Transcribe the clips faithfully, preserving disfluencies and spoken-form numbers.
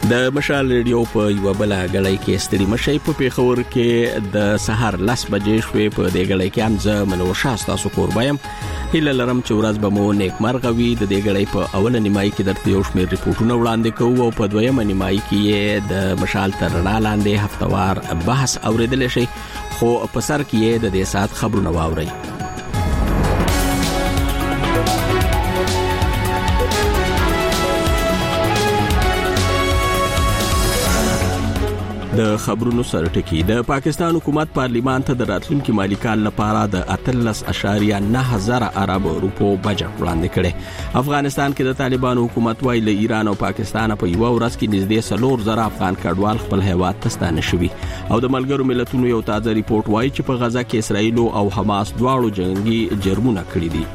د مشال ریډیو په یو بل غړی کې ستړي مشي په پیښور کې د سحر لس بجې شوې په دې غړی کې هم زه منور شاه تاسو قربایم هله لرم چې ورځ به مو نیک مرغوي د دې غړی په اوله نیمای کې درته یو شمېر ریپورتونه وړاندې کوو او په دویمه نیمای کې د مشال تر رڼا لاندې هفتوار بحث اوریدل شي خو په سر کې د دې سات خبرونه واوري. د خبرونو سرټکی د پاکستان حکومت پارلیمان ته د راتلونکي مالی کال لپاره د اتلس اشاریه نه هزار ارب روپو بجټ وړاندې کړي. افغانستان کې د طالبانو حکومت وايي له ایران او پاکستان په یو ورځ کې نږدې سلور زره افغان کډوال خپل هیواد ته ستانه شوي او د ملګرو ملتونو یو تازه ریپورت وايي چې په غزا کې اسرائیل او حماس دواړو جنگي جرمونه کړي دي.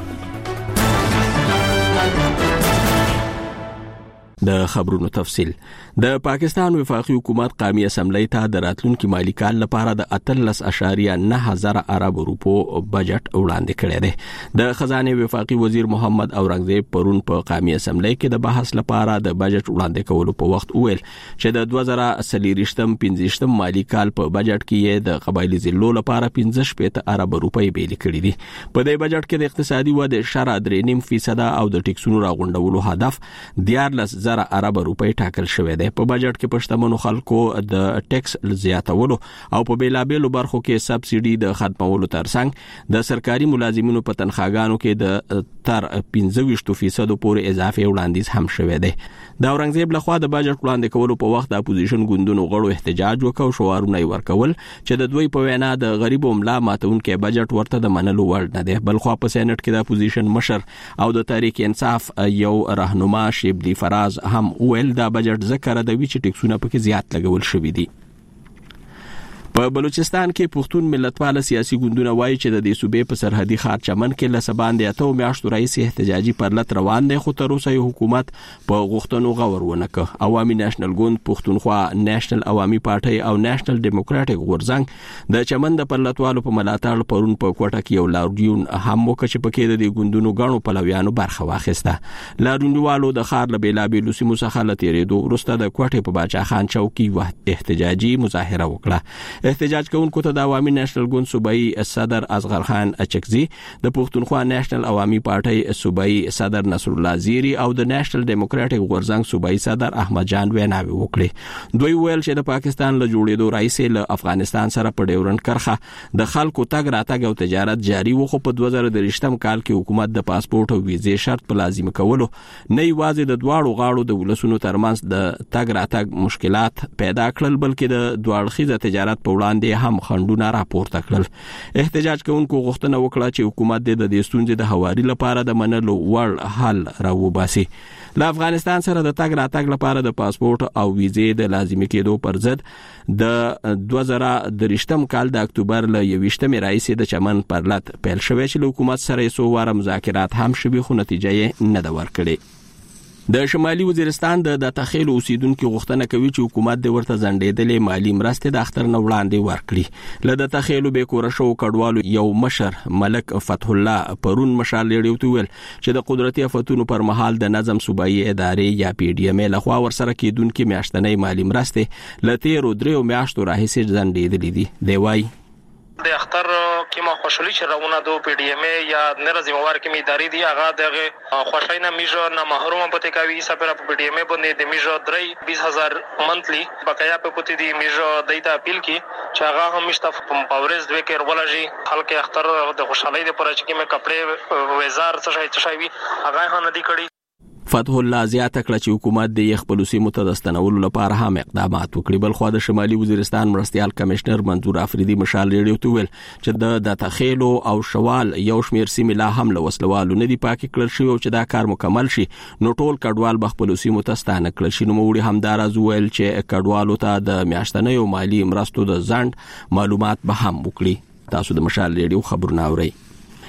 د خبرونو تفصیل د پاکستان وفاقي حکومت قومي اسمبلی ته د راتلونکي مالی کال لپاره د اتلس اشاریه نه هزار ارب روپو بجټ وړاندې کړی دی. د خزانه وفاقي وزیر محمد اورنګزیب پرون په قومي اسمبلی کې د بحث لپاره د بجټ وړاندې کولو په وخت وویل چې د دوه زره څلوېښتم پنځوستم مالی کال په بجټ کې د قبایلی ضلعو لپاره پنځه شپږ ارب روپۍ بیل کړي دي. په دې بجټ کې د اقتصادي وده شرع درې نیم فیصد او د ټیکسونو راغونډولو هدف دیارلس زره ارب روپۍ ټاکل شوی دی. په بجټ کې پښتمنو خلکو د ټیکس زیاتولو او په بیلابېلو برخو کې سبسيډي د ختمولو ترڅنګ د سرکاري ملازمینو په تنخواګانو کې د تر پنځه ویشت فیصد پورې اضافه وړاندیز هم شوی دی. د اورنګزیب لخوا د بجټ وړاندې کولو په وخت د اپوزیشن ګوندونو غړو احتجاج وکاو شعارونه ورکول چې د دوی په وینا د غریبو ملا ماتونکو بجټ ورته د منلو وړ نه دی. بلخو په سېنات کې د اپوزیشن مشر او د تحریک انصاف یو راهنما شیبلی فراز هم ویل دا بجټ ذکر د ویچ ټیکسونه پکې زیات لګول شوی دي. په بلوچستان کې پښتون ملتپال سیاسي ګوندونه وایي چې د دې صوبې په سرحدي ښار چمن کې لسباندې اته میاشتو رئیس احتجاجي پرلط روان دی خو تر اوسه حکومت په غوښتنو غور ونه کړ. عوامي نېشنل ګوند پښتونخوا نېشنل عوامي پارټي او نېشنل ډیموکراټک غورځنګ د چمن د پرلطوالو په ملاتړ پرون په کوټه کې یو لاریون هم وکړ چې پکې د دې ګوندونو غړو پلویانو برخه واخیسته. لاریونوالو د ښار له بیلابېلو سیمو څخه له تېرېدو وروسته د کوټې په باچا خان چوکي احتجاجي مظاهره وکړه. احتجاج کوونکو ته د عوامي نېشنل ګوند صوبایي صدر اصغر خان اچکزي د پښتونخوا نېشنل عوامي پارټي صوبایي صدر نصر الله زیری او د نېشنل ډیموکراټک غورځنګ صوبایي صدر احمد جان ویناوي وکړي. دوی ویل چې د پاکستان له جوړېدو راځي له افغانستان سره په ډیورنډ کرخه د خلکو تګ راتګ او تجارت جاري و خو په دوه زره درېشتم کال کې حکومت د پاسپورت او ویزې شرط په لازم کولو نه یوازې د دواړو غاړو د ولسونو ترمنځ د تګ راتګ مشکلات پیدا کړل بلکې د دوړخیزه تجارت په وړاندې هم خندونه راپورته کړل. احتجاج کوونکو غوښتنه وکړه چې حکومت د دې ستونزې د هواري لپاره د منلو وړ حل راوباسي. له افغانستان سره د تګ راتګ لپاره د پاسپورت او ویزې د لازمي کېدو پر ضد د دوه زره درېشتم کال د اکتوبر له یوویشتمې راهیسې د چمن پرلط پیل شوی چې له حکومت سره یې څو واره مذاکرات هم شوي خو نتیجه یې نه ده ورکړې. د شمالي وزیرستان د داتخیل اوسیدونکو غوښتنه کوي چې حکومت د ورته ځنډېدلې مالی مرستې د اختر نه وړاندې ورکړي. له داتخیل به کور شو کډوالو یو مشر ملک فتح الله پرون مشال لري ویل چې د قدرتي آفتونو پر مهال د نظم صوبایي ادارې یا پی ډی ام لخوا ورسره کېدونکو میاشتنۍ مالی مرستې لته رو درو میاشتو راهیسې ځنډېدلې دي. دی وايي د اختر کې ما خوشحالي چې راونه دو پی ډی ام یا نه زموار کې می ادارې دی هغه دغه خوشاینه میجو نه محروم پته کوي سپره په پی ډی ام باندې د میجو درې بیس هزار منتلی بقایا په پته دی میجو دایته اپیل کی چې هغه هم مشتف پاورز دوی کې ولجی خلک اختر د خوشحالي د پرچ کې مې کپڑے وزار څه شي څه شي هغه هم ندی کړی. فتح الله زیاته کړه چې حکومت د خپل سیمو ته د ستنولو لپاره هم اقدامات وکړي. بل خو د شمالي وزیرستان مرستيال کمشنر منظور افریدي مشال ریډیو ته ویل چې د داتخیلو او شوال یو شمیر سیمې لا هم له وسلوالو نه دی پاکي کړل شي او چې دا کار مکمل شي نو ټول کډوال به خپل سیمو ته ستانه کړل شي. نو موږ هم دا راز ویل چې کډوالو ته د میاشتنۍ مالی مرستو د ځند معلومات به هم وکړي. تاسو د مشال ریډیو خبرونه اورئ.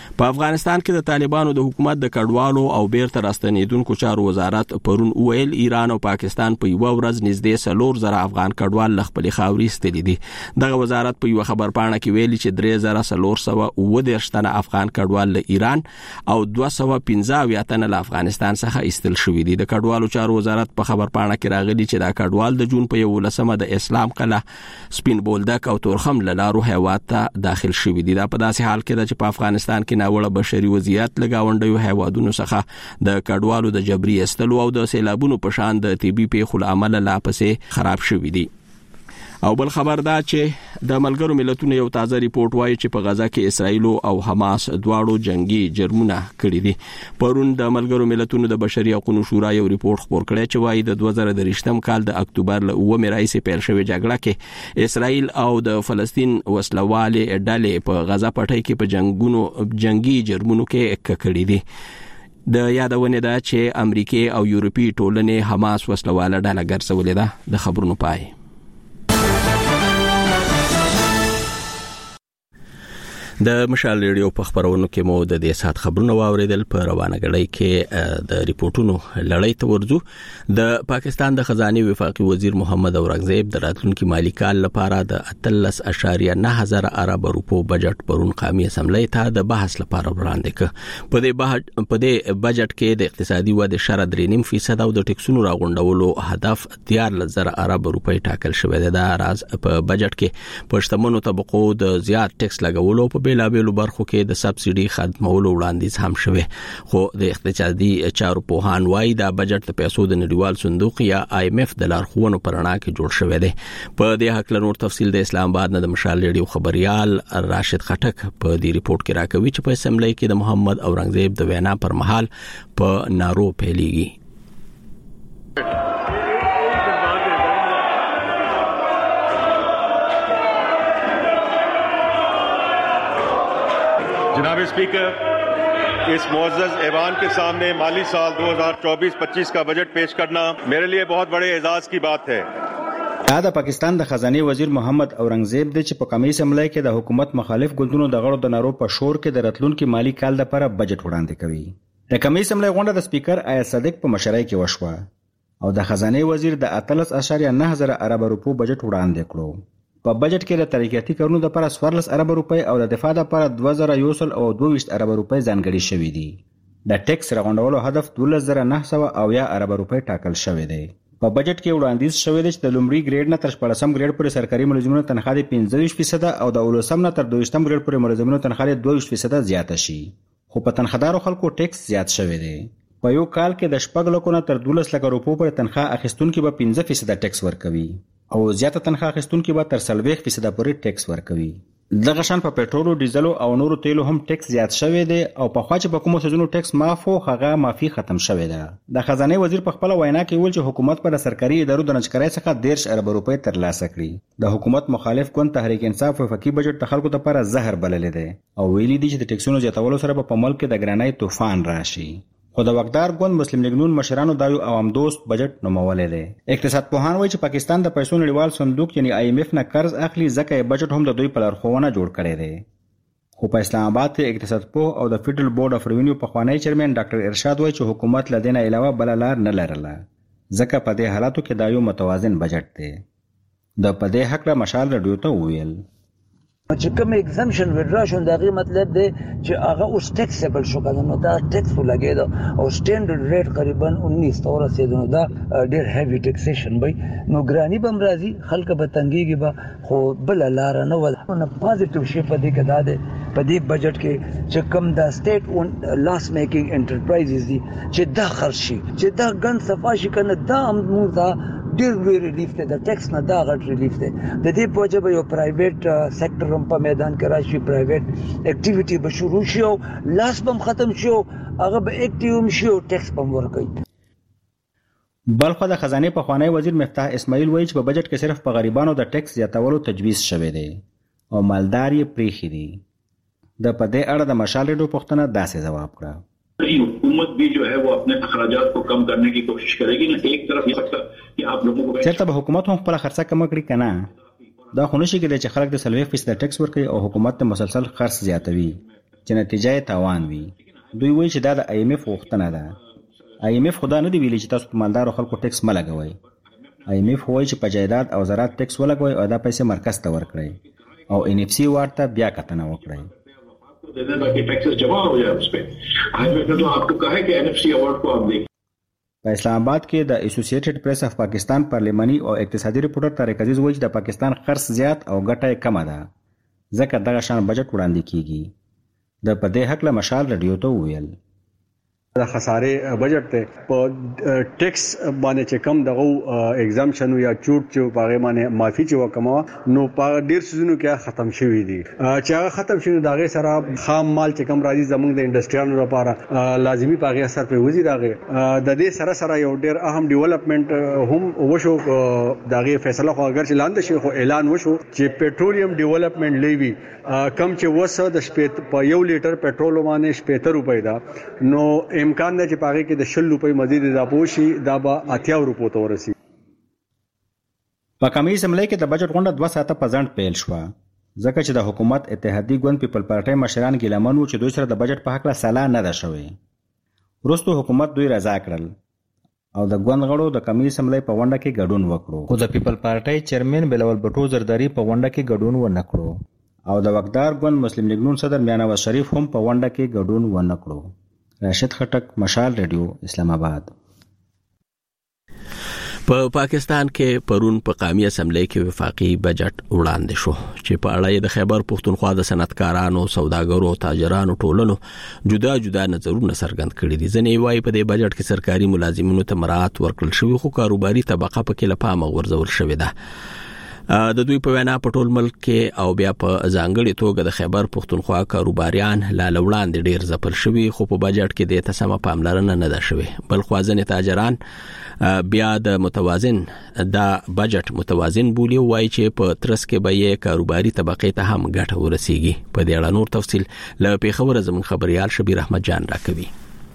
په افغانستان کې د طالبانو د حکومت د کډوالو او بیرته راستنیدونکو چارو وزارت پرون ویل ایران او پاکستان په یو ورځ نږدې سلور زره افغان کډوال خپل خاوري ستلي دي. دغه وزارت په یو خبرپاڼه کې ویلي چې درې زره سلور سوه اووه دېرش تنه افغان کډوال له ایران او دوه سوه پنځه اویا تنه له افغانستان څخه ایستل شوي دي. د کډوالو چارو وزارت په خبرپاڼه کې راغلي چې دا کډوال د جون په یولسمه د اسلام قلعه سپین بولدک او تورخم له لارو هیواد ته داخل شوي دي. دا په داسې حال کې ده چې په افغانستان کې ناوړه بشري وضعیت له گاونډیو هیوادونو څخه د کډوالو د جبري ایستلو او د سیلابونو په شان د طبي پیښو له امله لا پسې خراب شوي دي. او بل خبر دا چې د ملګرو ملتونو یو تازه ریپورت وایي چې په غزا کې اسرائیل او حماس دواړو جنگي جرمونه کړي دي. پرون د ملګرو ملتونو د بشري حقوقو شورا یو ریپورت خپور کړی چې وایي د دوه زره دریشتم کال د اکتوبر له اوومې راهیسې پیل شوې جګړه کې اسرائیل او د فلسطین وسلوالې ډلې په غزا پټي کې په جنگونو جنگي جرمونو کې ککړي دي. د یادونه ده چې امریکای او یورپی ټولنې حماس وسلواله ډله ګرځولې ده. د خبرونو پای. د مشال ریډیو په خبرونو کې مو د دې سات خبرونه واوریدل. په روانه غړی کې د ریپورتونو لړۍ ته ورځو. د پاکستان د خزانه وفاقي وزیر محمد اورنګزیب د راتلونکي مالی کال لپاره د اتلس اشاریه نه هزار ارب روپو بجټ پرون قومي اسمبلی ته د بحث لپاره وړاندې کړ. په دې په دې بجټ کې د اقتصادي ودې شرط درې نیم فیصد او د ټیکسونو راغونډولو هدف دیارلس زره ارب روپۍ ټاکل شوی دی. دا راز په بجټ کې په شتمنو طبقو د زیات ټیکس لګولو په بیلا بیلو برخو کې د سبسيډي خدمولو وړاندیز هم شوه. خو د اقتصادي چارو پوهان وايي دا بجټ د پیسو د نړیوال صندوق یا آی ایم ایف د لارښوونو پر رڼا کې جوړ شوی دی. په دې حق له نور تفصیل د اسلام آباد نه د مشال ریډیو خبريال راشد خټک په دې ریپورت کې راکوي چې په اسمبلی کې د محمد اورنګزیب د وینا پر مهال په نارو پیلېږي. जनाब स्पीकर, इस मुअज़्ज़ज़ ऐवान के सामने माली साल दो हज़ार चौबीस पच्चीस का बजट पेश करना मेरे लिए बहुत बड़े एजाज की बात है. دا د پاکستان د خزانه وزیر محمد اورنګزیب د چې په قومي اسمبلی کې د حکومت مخالف ګوندونو د غړو د نارو په شور کې د راتلونکي مالی کال لپاره بجټ وړاندې کوي. د قومي اسمبلی غونډه د سپیکر آیت صدیق په مشرۍ کې وشوه او د خزانه وزیر د اتلس اشاریه نه هزار ارب روپو بجټ وړاندې کړو. په بجټ کې د ترقیاتي کارونو لپاره څوارلس ارب روپۍ او د دفاع لپاره دوه زره یو سل او دوه ویشت ارب روپۍ ځانګړي شوي دي. د ټیکس راغونډولو هدف دولس زره نه سوه اویا ارب روپۍ ټاکل شوی دی. په بجټ کې وړاندیز شوی دی چې د لومړي ګریډ نه تر شپاړسم ګریډ پورې سرکاري ملازمینو تنخواه د پنځه ویشت فیصده او د اولسم نه تر دوه ویشتم ګریډ پورې ملازمینو تنخواه د دوه ویشت فیصده زیاته شي. خو په تنخوادارو خلکو ټیکس زیات شوی دی. په یو کال کې د شپږ لکو نه تر دولس لکه روپو پورې تنخواه اخیستونکي به پنځه فیصده ټیکس ورکوي او زیاته تنخواه اخیستونکي به تر څلوېښت فیصده پورې ټیکس ورکوي. دغه شان په پېټرولو، ډیزلو او نورو تیلو هم ټیکس زیات شوی دی او په خوا چې په کومو څیزونو ټیکس معاف و هغه معافي ختم شوی ده. د خزانه وزیر په خپله وینا کې ویل چې حکومت په د سرکاري ادارو د نجکارۍ څخه دېرش ارب روپۍ ترلاسه کړي. د حکومت مخالف ګوند تحریک انصاف وفاقي بجټ د خلکو لپاره زهر بللی دی او ویلي دي چې د ټیکسونو زیاتولو سره به په ملک کې د ګرانۍ طوفان راشي. خو د واکدار ګوند مسلم لیگ نون مشرانو دا یو عوام دوست بجټ نومولی دی. اقتصاد پوهان وایي چې پاکستان د پیسو نړیوال صندوق یعنی آی ایم ایف نه قرض اخلي ځکه یې بجټ هم د دوی په لارښوونه جوړ کړی دی. خو په اسلام آباد کې اقتصاد پوه او د فیډرل بورډ اف ریونیو پخوانی چیرمن ډاکټر ارشاد وایي چې حکومت له دې نه علاوه بله لار نه لرله ځکه په دې حالاتو کې دا یو متوازن بجټ دی. د په دې هکله مشال رادیو ته وویل چې کوم ایگزامشن وډرا شون دا غي مطلب دی چې هغه اوس ټیکسیبل شو کنه نو دا ټیکس ولګیدو او سټانډرډ ریټ تقریبا انیس تور رسیدو دا ډیر هیوی ټیکسیشن وي نو ګرانی بم راځي خلک به تنګيږي به خو بل لار نه ول نو پازیټیو شي په دې کې دا دی په دې بجټ کې چې کوم دا سټیټ اون لاس میکینګ انټرپرایزز دي چې دا خرج شي چې دا ګن صفا شي کنه دا هم موږ دا ډیر وی ریلیف ته د ټیکس نه دا غټ ریلیف ته د دې په وجه به یو پرایویټ سېکټر هم په میدان کې راشي پرایویټ اکټیویټي به شروع شي او لاس بم ختم شي هغه به اکټیوم شي او ټیکس بم ورکوي. بلخو د خزانه پخوانی وزیر مفتاح اسماعیل وایي چې په بجټ کې صرف په غریبانو د ټیکس زیاتولو تجویز شوی دی او مالدار یې پریښي دي. د په دې اړه د مشال ریډیو پوښتنه داسې ځواب کړه हुकूमत भी जो है वो अपने अखराजात को कम करने की कोशिश करेगी ना. एक तरफ ये सकता कि आप लोगों को چېرته به حکومت هم خپله خرڅه کمه کړي که نه دا خو نشي کېدی چې خلک د څلوېښت فیصده ټیکس ورکوي او حکومت ته مسلسل خرڅ زیاتوي. چې نتیجه یې تاوان وي. دوی وایي چې دا د آی ایم ایف غوښتنه ده. آی ایم ایف خدا نه دی ویلي چې تاسو په مالدارو خلکو ټیکس مه لګوئ. آی ایم ایف وایي چې په جایداد او زراعت ټیکس ولګوئ او دا پیسې مرکز ته ورکړئ او ان اف سی وارد ته بیا کتنه وکړئ. په اسلام آباد کې د اسوسییټډ پریس اف پاکستان پارلیماني او اقتصادي ریپورټر طارق عزیز وایي چې د پاکستان خرڅ زیات او ګټه یې کمه ده ځکه دغه شان بجټ وړاندې کیږي. د په دې هکله مشال رادیو ته وویل د خسارې بجټ ته په ټیکس باندې چې کم دغه ایگزامشن یا چوټ چې په هغه باندې معافي چې وکما نو په ډیر سيزونو کې ختم شوی دي چې هغه ختم شوی دغه سره خام مال چې کم راځي زموږ د انډستریالو لپاره لازمي په هغه اثر په وځي دغه د دې سره سره یو ډیر اهم ډیولپمنٹ هم وشو. دغه فیصله خو اگر چې لاندې شي خو اعلان وشو چې پېټرولیم ډیولپمنٹ لیوي کم چې وسه د شپې په یو لیټر پېټرول باندې شپږ روپۍ ده نو امکان ده چې پاره کې د شل روپۍ مزید اضافه شي دا به اتیا روپو ته ورسي. په قومي اسمبلی کې د بجټ غونډه دوه ساعته په ځنډ پیل شوه ځکه چې د حکومت اتحادیې ګوند پیپل پارټي مشران ګیلمن وو چې دوی سره د بجټ په حق سلا نه ده شوې. وروسته حکومت دوی رضا کړل او د ګوند غړو د قومي اسمبلی په غونډه کې ګډون وکړو خو د پیپل پارټي چیرمن بلول بټو زرداری په غونډه کې ګډون ونه کړو او د وقدار ګوند مسلم لیگ نون صدر میاں نواز شریف هم په غونډه کې ګډون ونه کړو. راشد خټک، مشال ریډیو، اسلام آباد. په پاکستان کې پرون په قومي اسمبلی کې وفاقي بجټ وړاندې شو چې په اړه د خیبر پښتونخوا د صنعتکارانو، سوداګرو او تاجرانو ټولنو جدا جدا نظرونه څرګند کړي دي. ځینې وایي په دې بجټ کې سرکاري ملازمینو ته مراعات ورکړل شوی خو کاروباري طبقه پکې له پامه غورځول شوې ده. د دوی په وینا په ټول ملک کې او بیا په ځانګړي توګه د خیبر پښتونخوا کاروباریان لا لوړاندې ډیر ځپل شوي خو په بجټ کې د تسمه پاملرنه نه ده شوې. بل خو ځنې تاجران بیا د متوازن دا بجټ متوازن بولی وایي چې په ترڅ کې به یې کاروباري طبقه ته هم ګټه ورسیږي. په دې اړه نور تفصیل له پیښور زمون خبريال شبیر احمد جان راکوي.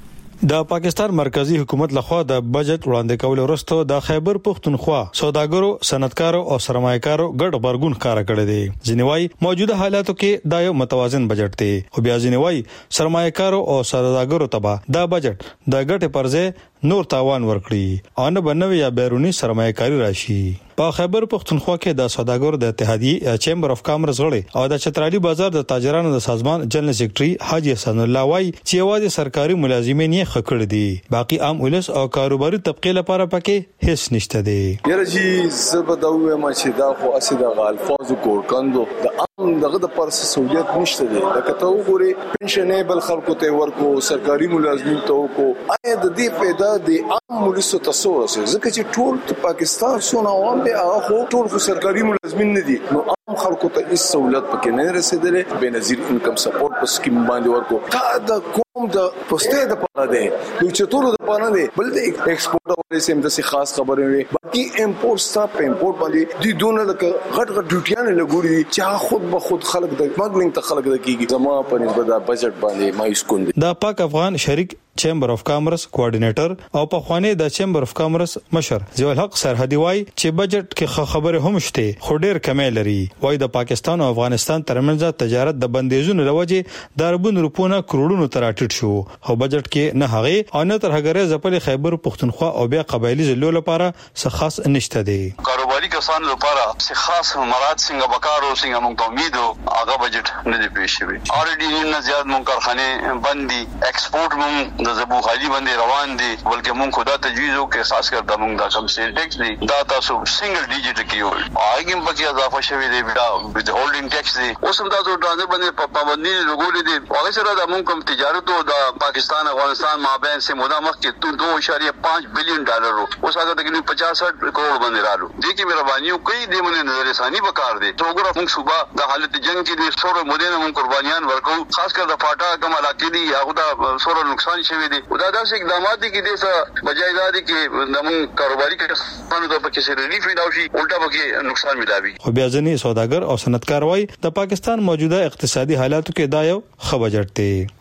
د پاکستان مرکزی حکومت لخوا د بجټ وړاندې کول وروسته د خیبر پښتونخوا سوداګرو، صنعتکارو او سرمایه‌کارو ګډ غبرګون ښکارا کړی دی. ځینوي موجوده حالاتو کې دا یو متوازن بجټ دی او بیا ځینوي سرمایه‌کارو او سوداګرو ته دا بجټ د ګټې پرځې نور تاوان ورکړي او نه بنوي یا بیرونی سرمایه‌کاری راشي. په خیبر پښتونخوا کې د سوداګرو د اتحادیې چیمبر اف کامرس غړي او د چترالي بازار د تاجرانو د سازمان جنرال سیکریټري حاجی حسن الله وايي چې یوازې سرکاري ملازمین یې خکړ دي، باقي عام ولس او کاروباري طبقه لپاره پکې هیڅ نشته دی. یره جی زبداوه ما چې دا خو اسیده غالفاظ کورکندو د عام دغه د پر سہولیت نشته دی. لکه ته وګوري پنشنیبل خلکو ته ورکو، سرکاري ملازمین ته وکړو، آیا د دې پیدا د عام ولس تصور سره ځکه چې ټول پاکستان سونه عوام دی هغه ټول خو سرکاري ملازمین نه دي نو عام خلکو ته هیڅ سہولت پکې نه رسیدلې. بنظیر انکم سپورټ په سکیم باندې ورکو دا د کوم د پوسټه د پاره دی نو چې ټول د پاره دی بل د ایکسپورټ ولې سم د خاص خبره وي باقي امپورټ سټاپ امپورټ باندې دي دونه د غټ غټ ډیوټیان لګوري چې خود به خود خلک د مګلینګ ته خلک د کیږي زما په نسبت د بجټ باندې مایوس کوند. دا پاک افغان شریک چیمبر اف کامرس کوارډینیټر او په خوانې د چیمبر اف کامرس مشر ضیاء الحق سرحدي وايي چې بجټ کې خبره هم شته خو ډیر کمې لري. وايي د پاکستان او افغانستان ترمنځ تجارت د بندیزونو لوجه د اربون روپونه کروڑونو تر اټیټ شو خو بجټ کې نه هغه او نه تر هغه ځپل خیبر پښتونخوا او بیا قبایلی ضلعو لپاره څه خاص نشته دی. کاروباري کسانو لپاره څه خاص مراد څنګه بکارو څنګه موږ ته امیدو هغه بجټ نه دی پیښ شوی. اوريډي نه زیات موږ کارخانه بندي ایکسپورټ موږ د زبو خالي باندې روان دي بلکې موږ خدا تجویز وکړي خاص کر د موږ د کم سیل ټیکس دی دا تاسو سنگل ډیجیټ کیو هغه هم پکې اضافه شوی دی بیا د هولډینګ ټیکس دی اوس هم تاسو ټرانزیټ باندې پابندي لګولې دي هغه سره د موږ کوم تجارت او د پاکستان افغانستان مابین سه موده مخکې دو اشاریه پانچ بلین ډالر وو اوس هغه تقریبا پچاس کروڑ باندې رالو دي کې مهرباني کوي د مونږ نظر ثاني وکړ دي تو وګوره موږ صبح د حالت جنگ کې د سور مودې موږ قربانيان ورکو خاص کر د فاټا کوم علاقې دي هغه د سور نقصان شوی دي دا داسې اقدامات دي چې د څه بجای دادي کې د موږ کاروباري کسانو ته پکې سره ریلیف ویناوشي الټا پکې نقصان ملاوي. خو بیا ځنې سوداګر او صنعتکار وایي د پاکستان موجوده اقتصادي حالاتو کې دا یو ښه بجټ دی.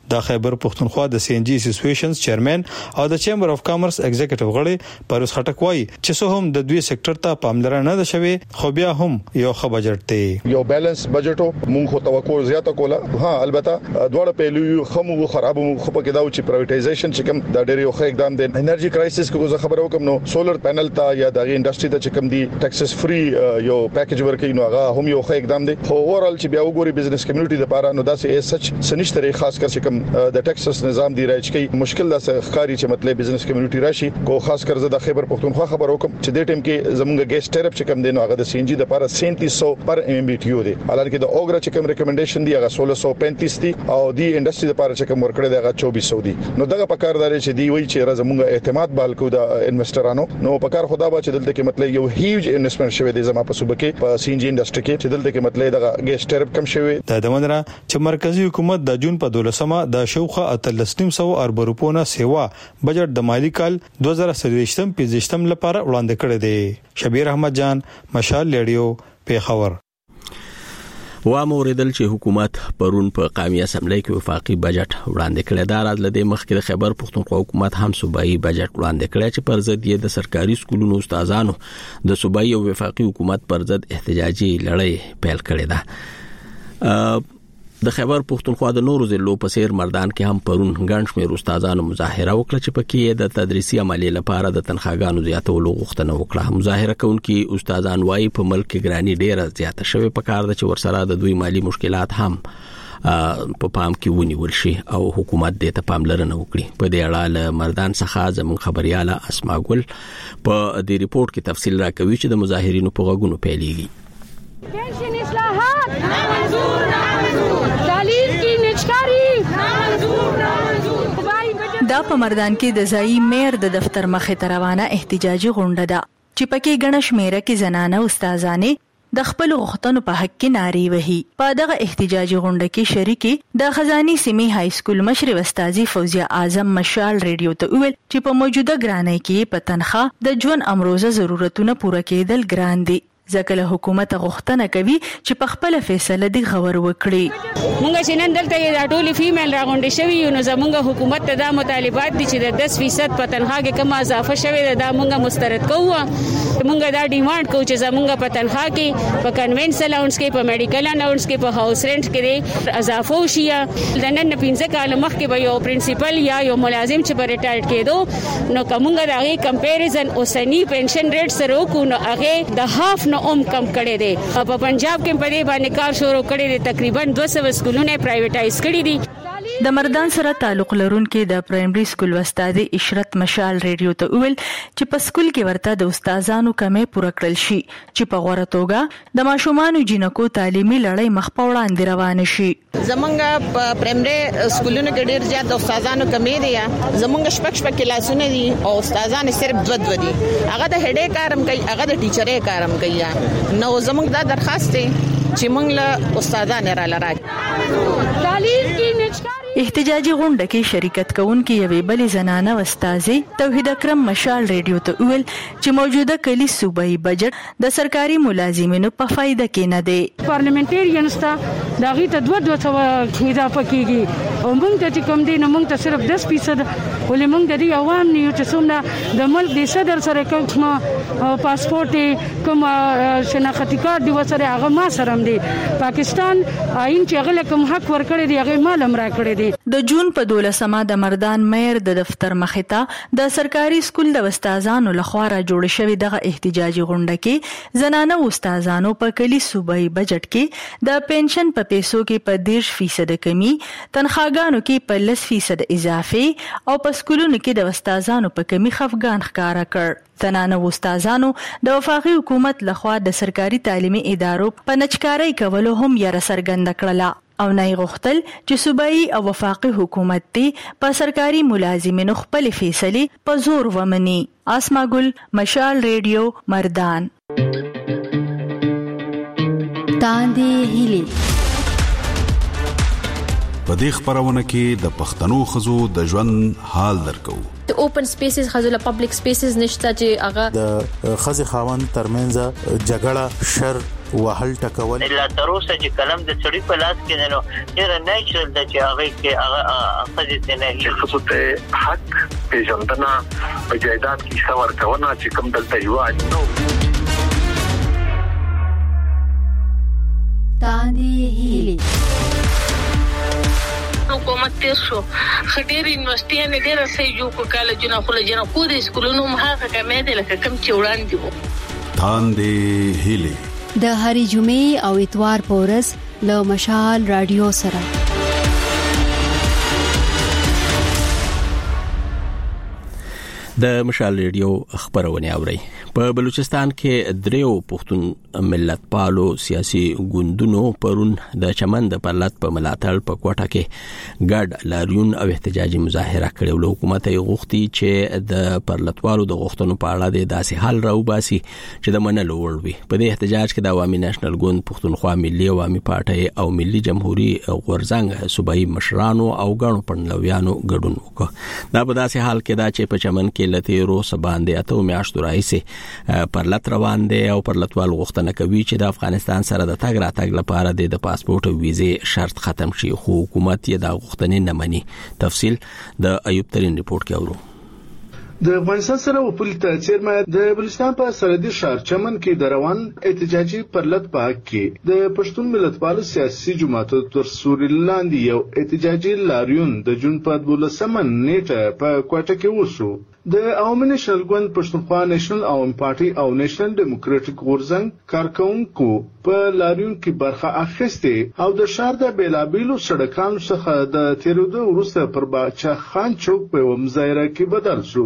د خیبر پختونخوا د سی ان جی اسوسییشنز چیرمن او د چیمبر اف کامرس ایگزیکټیو غړي پروس خټک وایي چې څه هم د دوی سېکټر ته پاملرنه نه شوي خو بیا هم یو ښه بجټ دی یو بیلانس بجټو مونږ خو توقع زیاته کوله ها البته دواړه پهلو خمو خراب مو خو پکې دا چې پرایویټایزیشن چې کوم دا ډېر یو ښه اقدام دی انرژي کرایسس کو زه خبرو کوم نو سولر پینل ته یا د انډستری ته چې کوم دی ټیکسس فری یو پیکیج ورکې نو هغه هم یو ښه اقدام دی خو اورال چې بیا وګوري بزنس کمیونټي لپاره نو دا سه سچ سنشتري خاص کر چې کوم د ټیکسس نظام دی راځي کې مشکل دا ښکاری چې مطلب بزنس کمیونټي راشي کو خاص کر زه د خیبر پختونخوا خبرو کوم چې د ټیم کې زمونږ ګیس ټریپ چې کوم دی نو هغه د سی ان جی لپاره سینتیس سو پر ام بي ټي یو دی حالانکه د اوګرا چې کوم ریکمنډیشن دی هغه سولر سو پینتیس دی او دی انډستری لپاره چې کوم ورکړی دی هغه چوبیس سو دی نو دغه پکاردار چې دی وی چې زمونږ اعتماد بالکو د انویسټرانو نو پکار خدا به چې دلته کې مطلب یو هیوج انویسټمنټ شوی دی زما په صوبه کې په سی ان جی انډستری کې چې دلته کې مطلب دغه ګیس ټریپ کم شوی د دمنره چې مرکزی حکومت د جون په دولسمه د شوخه اتلسنیم سو ارب روپونه سیوا بجټ د مالی کال دوه زره سلويشتم پنځشتم لپاره وړاندې کړی دی شبیر احمد جان مشال لیډیو پیښور و موریدل چې حکومت پرون په قومي اسمبلی کې وفاقي بجټ وړاندې کړی دا راز لدی مخکې د خیبر پختونخوا حکومت هم صوبایي بجټ وړاندې کړی چې پر ضد یې د سرکاري سکولونو استادانو د صوبایي او وفاقي حکومت پر ضد احتجاجي لړۍ پیل کړې ده د خیبر پختونخوا د نورو ضلعو په څیر مردان کې هم پرون ګڼ شمېر استادانو مظاهره وکړه چې پکې د تدریسي عملي لپاره د تنخواګانو زیاتولو غوښتنه وکړه مظاهره کوونکي استادان وايي په ملک کې ګرانی ډېره زیاته شوې په کار ده چې ورسره د دوی مالی مشکلات هم په پام کې ونیول شي او حکومت دې ته پاملرنه وکړي په دې اړه له مردان څخه زموږ خبرياله اسماء ګل په دې ریپورت کې تفصیل راکوي چې د مظاهرینو په غوږونو پیلېږي پنشن اصلاحات نامنظور نامنظور تعلیم کی نچکاری نامنظور نامنظور دا په مردان کې د ځای میر د دفتر مخې ته روانه احتجاجي غونډه ده چې پکې ګڼ شمېره کې زنانه استادانې د خپل غوښتنو په حق کې ناري وهي په دغه احتجاجي غونډه کې شریکي د خزاني سیمې های سکول مشر استاذي فوزیه اعظم مشال ریډیو ته ویل چې په موجوده ګرانۍ کې په تنخواه د ژوند امروزه ضرورتونه پوره کېدل ګران دي ځکه له حکومت غوښتنه کوي چې په خپل فیصله دی غور وکړي مونږ چې نن دلته د ټولي فیمیل راغونډې شوی نو زمونږ حکومت ته دا مطالبات دي چې د دس فیصد په تنخواه کې کم اضافه شوی دا مونږ مسترد کوو مونږ دا ډیمانډ کوو چې زمونږ په تنخواه کې په کنوینس الاونس کې په میډیکل الاونس کې په هاوس رنٹ کې اضافه وشي د نن پنځه کال مخکې به یو پرنسپل یا یو ملازم چې په ریټایرډ کېدو نو کومه دا غي کمپیریزن اوسنی پنشن ریټ سره کو نو هغه د هاف نو اوم کم کړي دي په پنجاب کې په دې باندې کار شروع کړي دي تقریبا دوه سوه سکولونه پرایویټایز کړي دي د مردان سره تعلق لرونکي د پرایمري سکول استاد عشرت مشال ریډیو ته ویل چې په سکول کې ورته د استادانو کمې پوره کړل شي چې په غوړه توګه د ماشومانو جنکو تعلیمي لړۍ مخ په وړاندې روان شي زمونږ په پرایمري سکولونو کې ډېر زیات استادانو کمې دي زمونږ شپږ شپږ کلاسونه دي او استادان صرف دوه دوه دي هغه د هډې کارم کوي هغه د ټیچرې کارم کوي نو زمونږ دا درخواست دی چې موږ له استادانو را لراځي تعلیم کی نچکاری احتجاجي غونډه کې شریکت کوونکي یوې بلې زنانه استاذي توحید اکرم مشال ریډیو ته ویل چې موجوده کلی صوبایي بجټ د سرکاري ملازمینو په فائدہ کې نه دی پارلیمنټریانز ته دا غي ته دوه دوه سو اضافه کیږي او موږ ته کوم دي نو موږ ته صرف دس فیصد ولې موږ د دې عوام نه یو چې څومره د ملک د صدر سره کوم پاسپورت کوم شناختی کارت دی وسره هغه ما سره دی پاکستان آئین چې هغه کوم حق ورکړي دی هغه مال امر کړی د جون په دولسمه د مردان میر د دفتر مخې ته د سرکاري سکول د استادانو لخوا را جوړ شوی دغه احتجاجي غونډه کې زنانه استادانو په کلی صوبایي بجټ کې د پنشن په پیسو کې په دېرش فیصد کمی تنخواګانو کې په لس فیصد اضافه او په سکولونو کې د استادانو په کمی خفګان ښکارا کړ تنانه استادانو د وفاقي حکومت لخوا د سرکاري تعلیمي ادارو په نچکارۍ کولو هم یې څرګنده کړله او نه غوښتل چې صوبایي او وفاقي حکومت ته په سرکاري ملازمینو خپل فیصله په زور ومني اسما ګل مشال ریډیو مردان تاندې هلي په دې خبرونه کې د پښتنو خزو د ژوند حال درکو د اوپن سپیسز خزو له پبلک سپیسز نشته چې هغه د خزي خاوند ترمنځ جګړه شر وهل ټکول لا تر اوسه چې کلم د سړي په لاس کې نو ډېر نیچرل د چې هغه کې هغه خځې نه چې خصوصي حق پیژندنه په جایداد کې څور کونه چې کوم دلته یو نو تاندې هیلي حکومت تیر شو خډیر یونیورسيټي نه ډیر سې جو کو کالجونه خو له جنا خو د سکولونو مخه کمې دي لکه کم چې وړاندې وو تاندې هیلي د هری جمعې او اتوار پورس له مشال رادیو سره د مشال ریډیو خبرونه اوري. په بلوچستان کې دریو پښتون ملت پالو سیاسي ګوندونو پرون د چمن د پرلط په ملاتړ په کوټه کې ګډ لاریون او احتجاجي مظاهره کړې. له حکومت یې غوښتي چې د پرلطوالو د غوښتنو په اړه د داسې حل راوباسي چې د منلو وړ وي. په دې احتجاج کې د عوامي نېشنل ګوند پښتونخوا ملي عوامي پارټي او ملي جمهوریت غورځنګ صوبایي مشرانو او ګڼو پړنلویانو ګډون وکړ. دا په داسې حال کې دا چې په چمن کې لته روس باندې اته میاشتو راځي پرلط روان دي او پرلطوال غوښتنه کوي چې د افغانستان سره د تګ راتګ لپاره د پاسپورت او ویزې شرط ختم شي، خو حکومت یې دا غوښتنې نه مني. تفصیل د ایوب ترين ریپورت کې اورو. د افغانستان سره په پولیټا چیرمه د بلوچستان په سرحدي ښار چمن کې د روان احتجاجي پرلط په حق کې د پښتون ملتپالو سیاسي جماعتو تر سوري لاندې یو احتجاجي لاریون د جون په دولسمه نیټه په کوټه کې وشو. د عوامي نېشنل ګوند پښتونخوا نېشنل عوامي پارټي او نېشنل ډیموکراټیک غورځنګ کارکونکو په لاریون کې برخه اخیسته او د ښار د بیلابیلو سړکانو څخه د تیرودو وروسته پر باچا خان چوک په مظاهره کې بدل شو.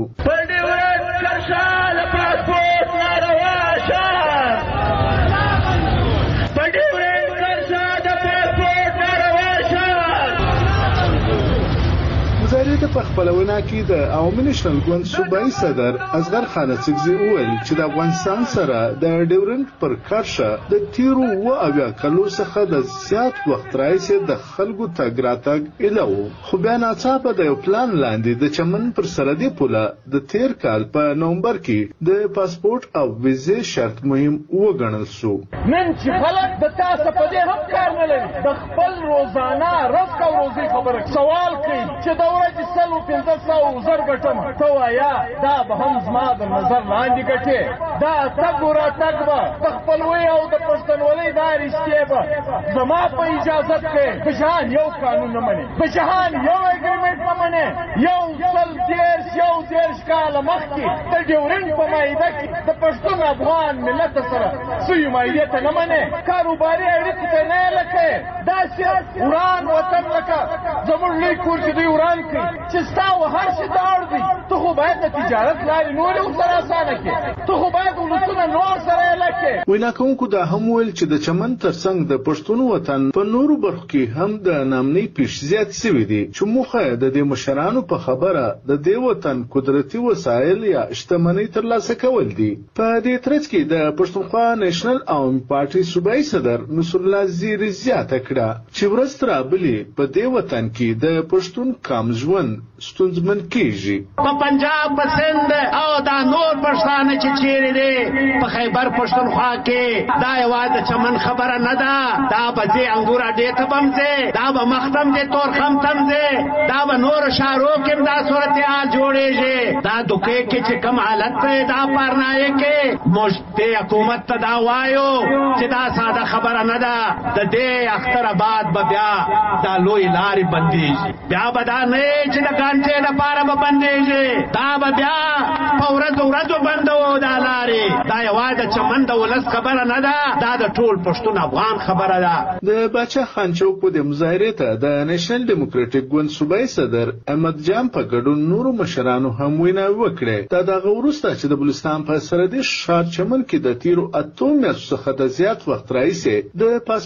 په خپلونه کې د عوامي نېشنل ګوند صوبایي صدر اصغر خان اڅکزي وویل چې د افغانستان سره د ډیورنډ پر کرښه د تیرو و اویا کلو څخه د زیات وخت راځي د خلکو تګ راتګ الهو، خو بیا ناڅاپه د یو پلان لاندې د چمن پر سرحدي پوله د تیر کال په نومبر کې د پاسپورت او ویزې شرط مهم وګڼل شو. نن چې خلک د تاسو په دې هم کار نه لري د خپل روزانه رزق او روزي خبره سوال کوي چې د ورځې سلو پنځه سوه زر ګټم ته وایا دا به هم زما د نظر لاندې ګټې دا تګ راتګ به د خپلوۍ او د پښتونولۍ دا رښتې به زما په اجازت کې په جهان یو قانون نه مني، په جهان یو اګریمنټ نه مني. یو سل دېرش یو دېرش کاله مخکې د ډیورنډ په معاهده کې د پښتون افغان ملت سره سوی معاهدې ته نه مني، کاروباري اړیکې ته نه یې لکه داسې وران وطن لکه زموږ لوی کور چې دوی وران کړي چې ستا و هر شي ته اړ دی. ته خو باید د تجارت لارې نورې ورسره اسانه کړې، ته خو باید ولسونه نور سره یې لږ کړې. وینا کوونکو دا هم ویل چې د چمن ترڅنګ د پښتون وطن په نورو برخو کې هم د نامنۍ پیښې زیات شوي دي چې موخه د دې مشرانو په خبره د دې وطن قدرتي وسایل یا شتمنۍ ترلاسه کول دي. په دې ترڅ کې د پښتونخوا نېشنل عوامي پارټي صوبایي صدر نصر الله زیری زیاته کړه چې ورځ ترابلې په دې وطن کې د پښتون کام ژوند ستونزمن کیږي. په پنجاب په سند او دا نور پښتانه چې چیرې دي په خیبر پښتونخوا کې دا یوازې د چمن خبره نه ده، دا به دې انګور اډې ته بم دي، دا به مختم دي تور خم تم دي، دا به نور شارو کې دا صورتحال جوړېږي. دا دوکې کې چې کم حالت ته دا پرنای کې مشته حکومت ته دا وایو چې دا ساده خبره نه ده، د دې اختر آباد به بیا دا لوی لارې بندېږي، بیا به دا نه چې د ګانټې لپاره به بندېږي، دا به بیا په ورځو ورځو بندو دا لارې. دا یوازې د چمن د ولس خبره نه ده، دا د ټول پښتون افغان خبره ده. د باچا خان چوک په د مظاهرې ته د نېشنل ډیموکراټیک ګوند صوبایي صدر احمد جام په ګډون نورو مشرانو هم ویناوې وکړې. دا دغه وروسته چې د بلوچستان په سرحدي ښار چمن کې د تیرو اتو میاشتو څخه د زیات وخت راهیسې د پاسپورت او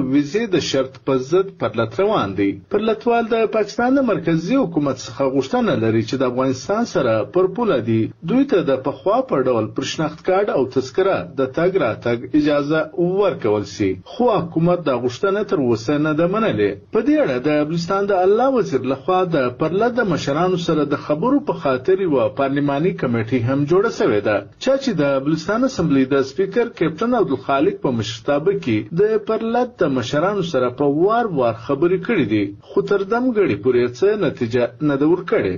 ویزې د شرط په ضد پرلط روان دي. پرلطوال د پاکستان د مرکزی حکومت څخه غوښتنه لري چې د افغانستان سره پر پوله دي دوی ته د پخوا په ډول پر شناخت کارت او تذکره د تګ راتګ اجازه ورکول شي، خو حکومت د غوښتنه تر اوسه نه ده منلې. په دې اړه د بلوچستان د الله وزیر لخوا د پرلط د مشرانو سره د خبرو په خاطر یو پارلماني کمیټه هم جوړه شوې ده چې د بلوچستان اسمبلی د سپیکر کیپټن عبدالخالق په مشرتابه کې د پرلط د مشرانو سره په وار وار خبرې کړې دي، خو تر دم غړي پورې څه نتیجه نه ده ورکړې.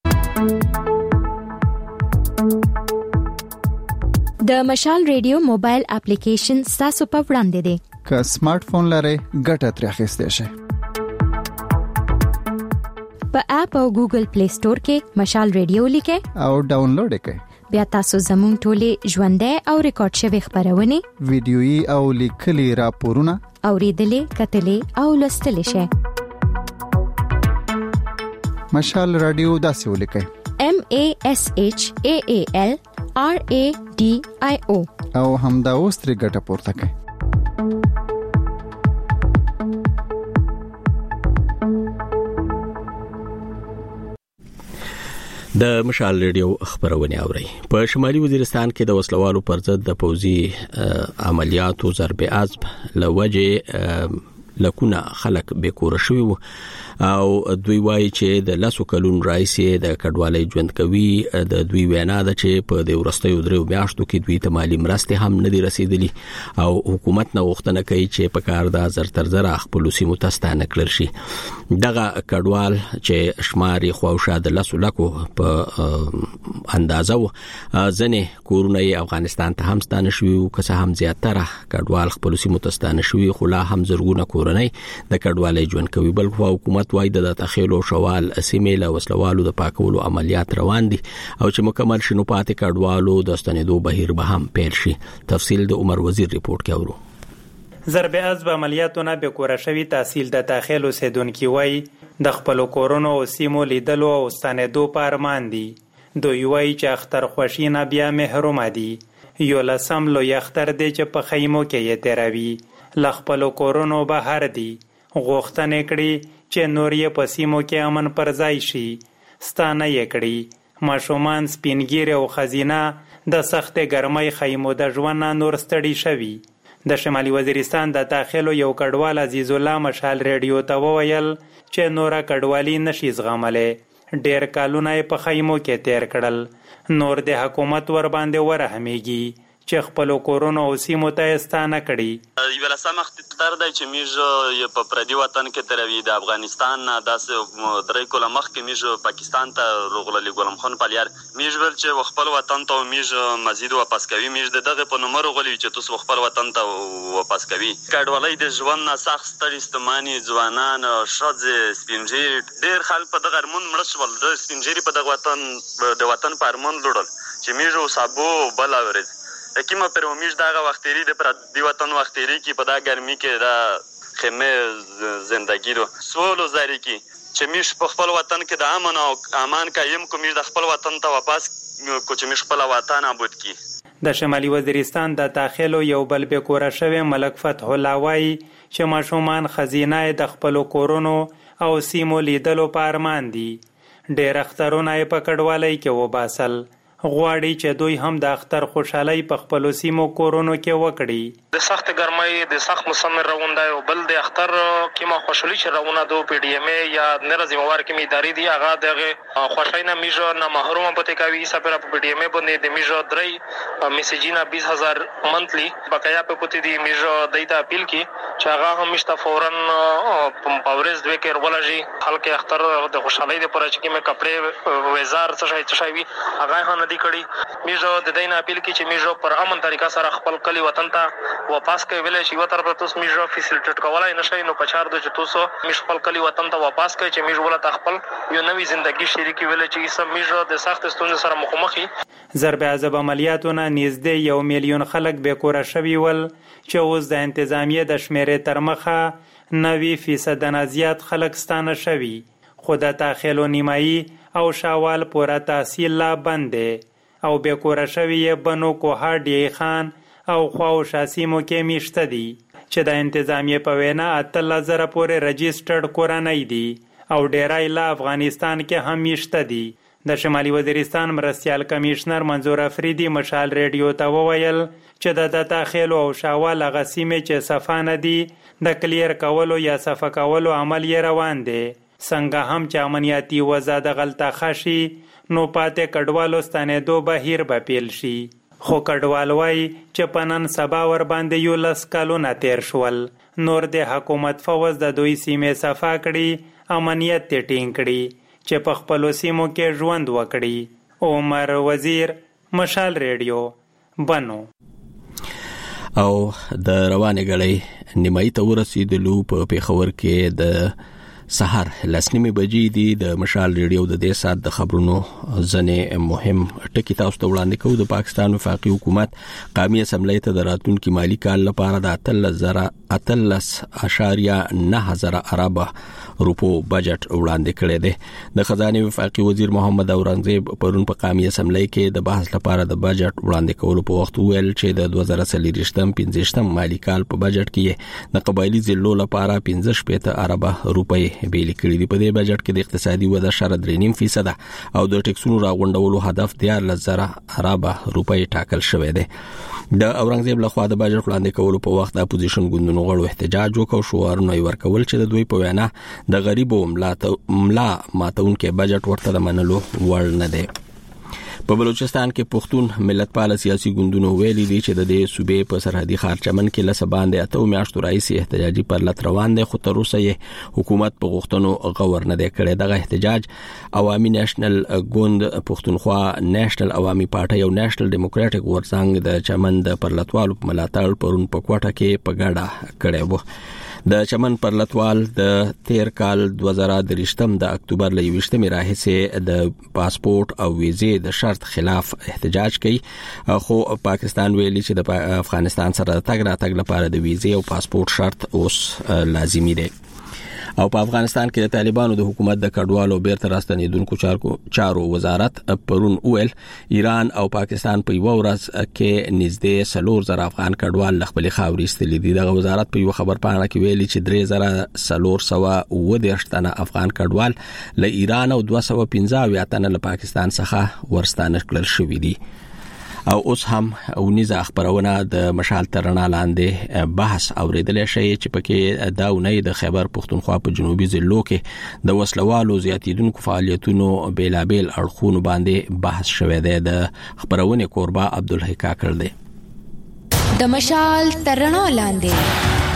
د مشال ریډیو موبایل اپلیکیشن تاسو په وړاندې دی. که سمارټ فون لرئ ګټه ترې اخیستی شئ. په اپ او ګوګل پلی سٹور کې مشال ریډیو لیکئ او ډاونلوډ کړئ. بیا تاسو زموږ ټولې ژوندۍ او ریکارډ شوی خبرونه، ویډیويي او لیکلي راپورونه اوریدلې، کتلې او لوستلې شئ. مشال رادیو داسې ولیکئ: M A S H A A L R A D I O او همدا اوس ترې ګټه پورته کړئ. د مشال ریډیو خبرونه اوري. په شمالي وزیرستان کې د وسلوالو پر ضد د پوځي عملیاتو ضرب عزب لوجه لکونه خلک به کور شوی او دوی وایي چې د لاسو کلون رئیسې د کډوالۍ ژوند کوي. د دوی وینا ده چې په د ورستیو درو میاشتو کې دوی ته مالی مرستې هم نه دي رسیدلي او حکومت نه غوښتنه کوي چې په کار د زر تر زر خپل سیمو ته ستانه کړل شي. دغه کډوال چې شماري خواوشا د لاسو لکو په اندازو ځنې کورونه افغانستان ته هم ستانه شوي او که څه هم زیاتره کډوال خپل سیمو ته ستانه شوي، خو لا هم زرګونه کورنۍ د کډوالۍ ژوند کوي. بل خو حکومت وایي د تخیل او شوال سیمې له وسلوالو د پاکولو عملیات روان دي او چې مکمل شنو پاتې کډوالو د ستنېدو بهیر به هم پیل شي. تفصیل د عمر وزیر ریپورت کې اورو. ضرب عزب عملیاتونه به کور شوی تحصیل د تخیل اوسیدونکو وایي د خپل کورونو او سیمو لیدلو او ستنېدو په ارمان دي. دوی وایي چې اختر خوشینه بیا محروم دي. یو لسم لو یختر دی چې په خیمو کې یې تیروي، لخپل کورونو بهر دي. غوښتنه کړي چې نور یې په سیمو کې امن پر ځای شي، ستانه یې کړي. ماشومان سپینګیري او خزینه د سخت ګرمۍ خیمو د ژوند نور ستړي شوي. د شمالي وزیرستان د داخلو یو کډوال عزیز الله مشال ریډیو ته وویل چې نور کډوالي نشي زغملې. ډېر کالونه په خیمو کې تیر کړل، نور د حکومت ور باندې ورحمېږي چې خپل کورونو او سیمو ته ستانه کړي. یو لسم اختر دی چې میږ په پردي وطن کې تروي د افغانستان نه داسې درې کله مخ کې میږ پاکستان ته روغللی ګلم خان پالیار میږ ول چې خپل وطن ته میږ مزید واپس کوي. میږ دغه په نمبر غولي چې تاسو خپل وطن ته واپس کوي. کډوالۍ د ژوند نه سخت ستړي استماني ځوانان شاذ سپینجیر ډېر خلک په دغه ارمون مړ شول. د سپینجيري په دغه وطن د وطن په ارمون لوړل چې میږ وسابو بل اورز کیمه پر امیش دغه وختيري د پر دی وطن وختيري کې په دا ګرمي کې دا خیمه زندگی رو سوالو زاري کې چې میش په خپل وطن کې د امن او امان قائم کوم د خپل وطن ته واپس کو چې میش خپل وطن آباد کی. د شمالي وزیرستان د داخلو یو بل به کور شوی ملک فتح الله وای چې ماشومان خزینه د خپل کورونو او سیمو لیدلو په ارمان دي. ډېر اخترونه په کډوالۍ کې وباسل، غواړي چې دوی هم د اختر خوشحالي په خپل سیمو کورونو کې وکړي. د سخت ګرمۍ د سخت موسم روان دی او بل د اختر کې ما خوشحالي چې روانه دو پی ډی ایم یا نره زموار کې می اداري دی هغه دغه خوشحالي نه میجو نه محروم پته کوي سپره په پی ډی ایم باندې د میجو درې میسیجینا بیس هزار منتلی بقایا په پته دی میجو دایته اپیل کی چې هغه هم مشته فورن پاورز دوی کې ولجی خلک اختر د خوشحالي د پرچ کې مې کپڑے وزار څه شي څه شي هغه هم کړي. میجو د دین اپیل کی چې میجو پر امن طریقه سره خپل کلی وطن ته واپس کوي ویل چې یو طرف ته تاسو میجو فیسیلیټیټ کولای نشئ نو پچار د چې تاسو میش خپل کلی وطن ته واپس کوي چې میجو ولته خپل یو نوې ژوندۍ شریکي ویل چې سم میجو د سخت ستونزې سره مخامخي. ضرب عذاب عملیاتونه نږدې یو میلیون خلک به کور شوي ول چې اوس د انتظامیه د شمیرې تر مخه نوي فیصد نه زیات خلک ستانه شوي. خو د تاخیل نیمایي او شاوال پورا تحصیل لا بنده او به کور شوی بنو کوه ډی خان او خواو شاسیمو کې میشته دي چې د انتظامیه په وینا اتلس زره پورې رجسټرډ کورنۍ دي او ډیری له افغانستان کې هم میشته دي. د شمالي وزیرستان مرستیال کمیشنر منظور افریدي مشال ریډیو ته وویل چې د دتا خېلو او شاوال هغه سیمې چې صفانه دي د کلیر کولو یا صفه کولو عمل یې روان دی. څنګه هم چې امنیتي وضع د غلطه خشي نو پاتې کډوالو ستنېدو بهیر به پیل شي. خو کډوال وایي چې په نن سبا ور باندې یولس کلونه تیر شول. نور د حکومت فوز د دوی سیمې صفا کړي، امنیت ته ټینګ کړي چې په خپلو سیمو کې ژوند وکړي. عمر وزیر، مشال ریډیو، بنو. او د روانې غړې نیمایي ته ورسېدلو په پیښور کې د سحر لسنیمه بجې دي. د مشال ریډیو د دې سات د خبرونو ځنې مهم ټکی تاسو ته وړاندې کوو. د پاکستان وفاقي حکومت قومي اسمبلی ته د راتلونکي مالی کال لپاره د اتلس زره اتلس اشاریه نه زره اربه روپو بجټ وړاندې کړی دی. د خزانه وفاقي وزیر محمد اورنګزیب پرون په قومي اسمبلی کې د بحث لپاره د بجټ وړاندې کولو په وخت ویل چې د دوه زره څلوېښتم پنځوستم مالی کال په بجټ کې د قبایلی ضلعو لپاره پنځه شپېته اربه روپۍ بیل کړي دي. په دې بجټ کې د اقتصادي وده شرط درې نیم فیصد او د ټیکسونو راغونډولو هدف دیارلس زره اربه روپۍ ټاکل شوی دی. د اورنګزیب لخوا د بجټ وړاندې کولو په وخت د اپوزیشن ګوندونو غړو احتجاج وکړ، شعارونه یې ورکول چې د دوی په وینا د غریبو ملا ماتونکي بجټ ورته د منلو وړ نه دی. په بلوچستان کې پښتون ملتپال سیاسي ګوندونو ویلي دي چې د دې صوبې په سرحدي ښارچمن کې لسه باندې اته میاشتو راځي احتجاجي پرلط روان دي، خو تر اوسه یې حکومت په غوښتنو غور نه دی کړی. دغه احتجاج عوامي نېشنل ګوند، پښتونخوا نېشنل عوامي پارټي او نېشنل ډیموکراټک ورڅنګ د چمن د پرلطوالو په ملاتړ پرون په کوټه کې په ګډه کړی وو. د چمن پرلطوال د تیر کال دوه زره درېشتم د اکتوبر له یویشتمې راهیسې د پاسپورت او ویزې د شرط خلاف احتجاج کوي، خو پاکستان ویلي چې د افغانستان سره د تګ راتګ لپاره د ویزې او پاسپورت شرط اوس لازمي دی. او په افغانستان کې د طالبانو د حکومت د کډوالو بیرته راستنېدونکو چارو وزارت پرون ویل ایران او پاکستان په یو ورځ کې نږدې څلور زره افغان کډوال له خپلې خاورې ایستلي دي. دغه وزارت په یو خبر پاڼه کې ویلي چې درې زره څلور سوه اووه دېرش تنه افغان کډوال له ایران او دوه سوه پنځه اویا تنه له پاکستان څخه ورستانه کړل شوي دي. او اوس هم اونیزه خبرونه د مشال ترنا لاندې بحث اوریدل شي چې پکې دا ونې د خیبر پختونخوا په جنوبي ضلعو کې د وسلوالو زیاتیدونکو فعالیتونو بیلابل اړخونو باندې بحث شوی دی. د خبرونه کوربا عبدالحی کاکړ دی. د مشال ترنا لاندې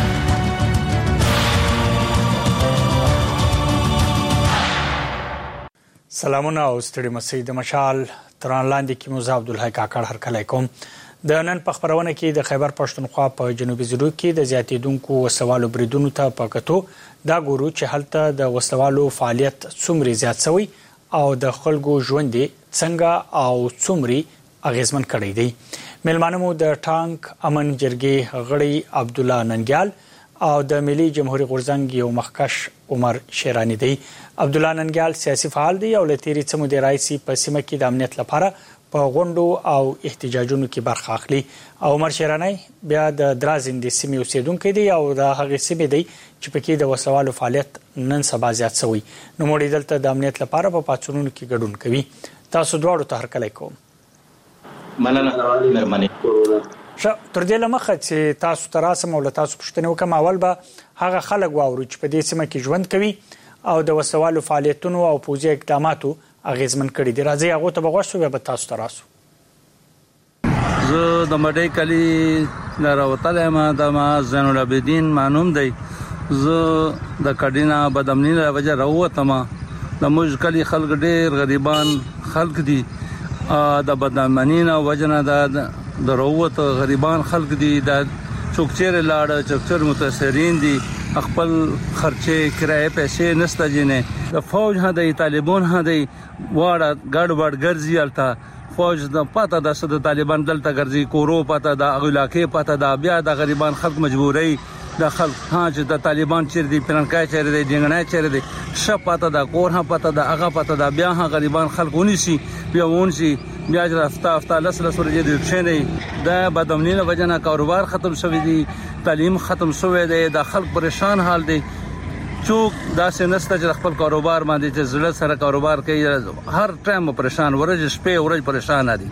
سلامونه او ستړي مسئ. د مشال تران لاندې کې موزه عبدالحی کاکړ هر کله کوم. د نن په خبرونه کې د خیبر پښتونخوا په جنوبي ضلعو کې د زیاتیدونکو وسوالو بریدونو ته په کتو دا ګورو چې هلته د وسوالو فعالیت څومره زیات شوی او د خلکو ژوند څنګه او څومره اغیزمن کړی دی. ملمانه مو د ټانک امن جرګې غړي عبد الله ننګیال او د ملي جمهوریت غورځنګ یو مخکش عمر شیرانی دی. عبد الله ننګیال سیاسي فعال دی او لتیری څمو د رئیس په سیمه کې د امنیت لپاره په غونډو او احتجاجونو کې برخه اخلي. او عمر شیرانی بیا د درازند سیمې اوسیدونکو دی او د هغه سیمې دی چې پکې د وسوالو فعالیت نن سبا زیات شوی. نو موږ دلته د امنیت لپاره په پاتونونو کې ګډون کوي. تاسو دواړو ته هر کله کوم. مننه مهرباني. ش تر دې لمخه چې تاسو تراسم او تاسو پښتنه وکم اول به هغه خلک واورو چې په دې سیمه کې ژوند کوي او د وسوالو فعالیتونو او پوځي اقداماتو اغیزمن کړي دي. راځي هغه ته بغوښتو به تاسو تراسو. زه د مډې کلی نه راوتلم، د ما زین العابدین مانوم دی. زه د کډینا بدامنی له وجه راووتم. د موږ کلی خلک ډېر غریبان خلک دي. د بدامنی نه وجنه د د راووت غریبان خلک دي. د چوکچیر لاړ چوکچیر متاثرین دي، خپل خرچه کرایه پیسې نسته جنې. د فوج ها د طالبان ها د واړه ګډ وډ ګرځي الته فوج د پته د د طالبان دلته ګرځي کورو پته د علاقې پته د بیا د غریبان خلک مجبوري د خلک ها چې د طالبان چیر دي پلانکای چیر دي جنګنای چیر دي شپاته د کور هم پته د هغه پته د بیا ها غریبان خلکونی سي بیا ونسي بیا رافتا افتا لس لس ورځې د کښنه د بدامنی له وجنه کاروبار ختم شوی دی تعلیم ختم شوی دی د خلک پریشان حال دی چوک دا سنسته چې خپل کاروبار باندې چې زړه سره کاروبار کوي هر ټایم پریشان ورځ شپه ورځ پریشان دي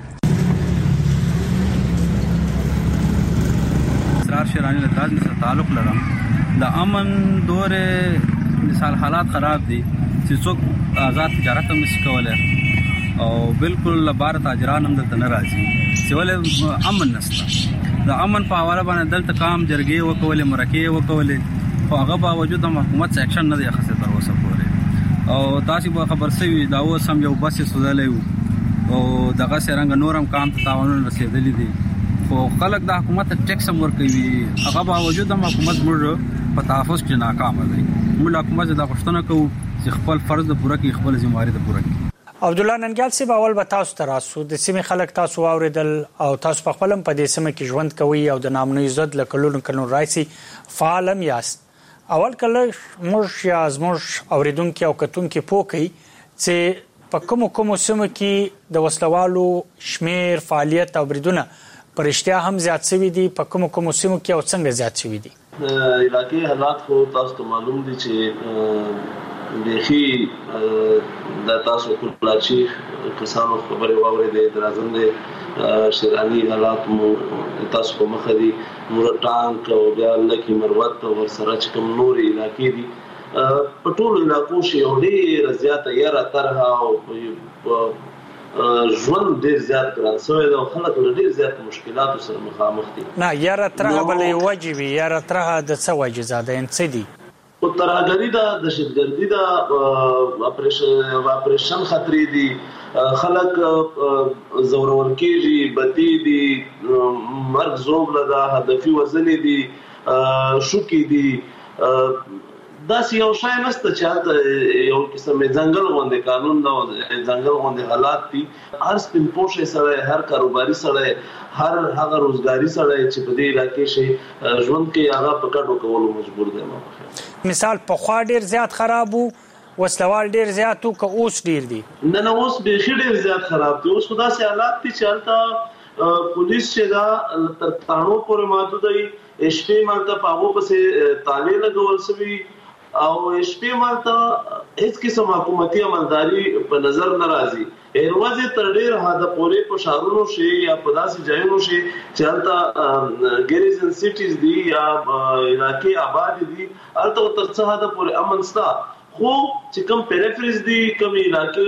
سرار شیرانی له تاج سره تعلق لرم د امن دور مثال حالات خراب دي چې څوک آزاد تجارت هم نشي کولای او بالکل لبار تاجران هم دلته نه راځي چې ولې امن نشته د امن په حواله باندې دلته کام جرګې وکولې مرکې وکولې خو هغه باوجود هم حکومت اکشن نه دی اخیستی تر اوسه پورې او تاسو به خبر سوي دا اوس هم یو بس سوځلی وو او دغه څرنګه نور هم کام ته تاوانونه رسېدلي دي خو خلک د حکومت ټیکس هم ورکوي هغه باوجود هم حکومت موږ په تحفظ کې ناکامه دی موږ حکومت دا غوښتنه کوو چې خپل فرض د پوره کړي خپل ذمہواری د پوره کړي عبدالله ننګیال صاحب اول به تاسو ته راسو د سیمې خلک تاسو واوریدل او تاسو په خپل په دې سیمه کې ژوند کوي او د نامنوي ضد لکلون کلون راځي فعالم یاست اول کله موږ یا زموږ اوریدونکو او کتونکو پوکي چې په کوم کوم سیمه کې د وسلوالو شمیر فعالیت او بریدونه پرشتیا هم زیات شوي دي په کوم کوم سیمو کې او څنګه زیات شوي دي علاقې حالات خو تاسو ته معلوم دي چې بيخي د تاسو کلاچی کسانو خبرې واورېدې درازنده شیرانی حالات مو تاسو په مخ دي مورټانک او بیا لکه مروت او سره چې کوم نور علاقې دي په ټولو علاقو کې ډېر زیاته یاره طرحه او ژوند ډېر زیات ګران شوی دی او خلک له ډېر زیات مشکلاتو سره مخامخ دي نه یاره طرحه بلې واجبي یاره طرحه د څه وجې زاده ان څه دي او ترهګری دا دهشتګردي دا اپریشن اپریشن خطرې دي خلک زورور کېږي بتی دي مرګ زوب لدا هدفي وزن دي شوکي دي دا یو شای نسته چې یو قسم ځنګل غونډه قانون دا ځنګل غونډه حالات دي هر سپین پوښه سره هر کاروباري سره هر هغه روزګاری سره چې په دې علاقې شي ژوند کې هغه پکړو کولو مجبور دي مثال په خوا ډیر زیات خراب وو وسلوال ډیر زیات وو که اوس ډیر دي نه نه اوس به ډیر زیات خراب دي اوس خدا سي حالات دي چلتا پولیس چې دا تر تانو پورې محدود دي اشپی مالته پاغو پسې تاله لګول سوي او اشپی مالته هیڅ قسم حکومتي عملداري په نظر ناراضي هروازه تر ډیر هدا پورې په شهرونو شي یا په داسې ځایونو شي چې هلته ګریزن سټیز دي یا علاقې آباد دي هلته تر څه هدا پورې امن ستا خو چې کوم پیریفریز دي کوم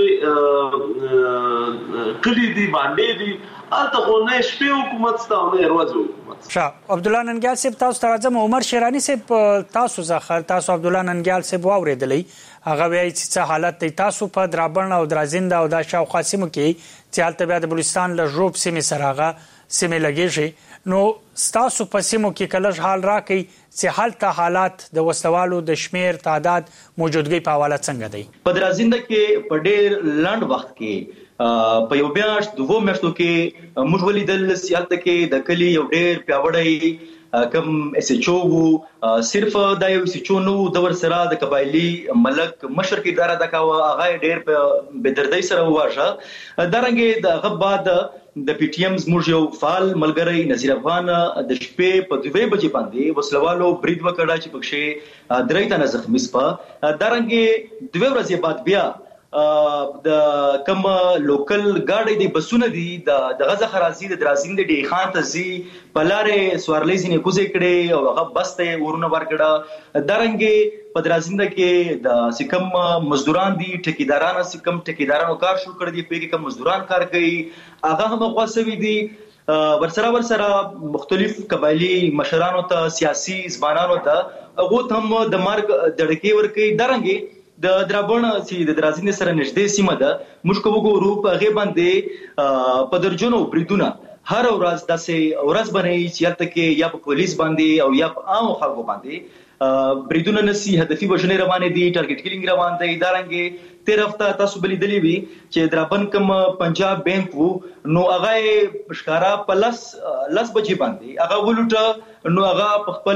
علاقې کلی دي باندې دي هلته خو نه شپې حکومت ستا نه هروازه حکومت شاه عبدالله ننګیال صاحب تاسو ته راځم عمر شیرانی صاحب تاسو ځخر تاسو عبدالله ننګیال صاحب واوریدلې هغه وایي چې حالت تاسو په درابڼ او درازند او د شاوخوا سیمو کې چې هلته بیا د بلوچستان له ژوب سیمې سره هغه سیمې لګېږي نو ستاسو په سیمو کې کلش حال راکړي چې هلته حالات د وسلوالو د شمیر تعداد موجودګۍ په حواله څنګه دی په درازند کې په ډېر لنډ وخت کې په یو میاشت دوه میاشتو کې موږ ولیدل چې هلته کې د کلي یو ډېر پیاوړی کم اس ایچ او وو صرف دا یو اس ایچ او نو د ور سره د قبایلی ملک مشر کې اداره د کاوه هغه ډېر په بدردۍ سره واشه درنګ د غباد د پی ټی ایم زموږ یو فعال ملګری نذیر افغان د شپې په دوه بجې باندې وسلوالو برید وکړه چې پکښې درې تنه زخمی سپه درنګ دوه ورځې بعد بیا د کوم لوکل ګاډي د بسونه دي د غزه خرازي د درازین د ډی خان ته زی پلاره سوارلې سینې کوزې کړي او هغه بس ته ورونه ورکړه درنګ په درازین کې د سکم مزدوران دي ټیکیداران سکم ټیکیدارانو کار شروع کړی دي په کوم مزدوران کار کوي هغه هم غوښوي دي ورسره ورسره مختلف قبایلی مشرانو ته سیاسي ځوانانو ته هغه هم د مرګ دړکې ورکي درنګ د درابڼ چې د درازین سره نږدې سیمه ده موږ کوو ګورو په هغه باندې په درجنو بریدونه هر ورځ داسې ورځ باندې چې هلته کې یا په پولیس باندې او یا په عام خلکو باندې بریدونه نسی هدفي وژنې روانې دي ټارګټ کیلینګ روان دی دارنګ تیر هفته تاسو بلی دلی وی چې درابن کوم پنجاب بانک وو نو هغه ښکارا پلس لس بجې باندې هغه ولټه نو هغه په خپل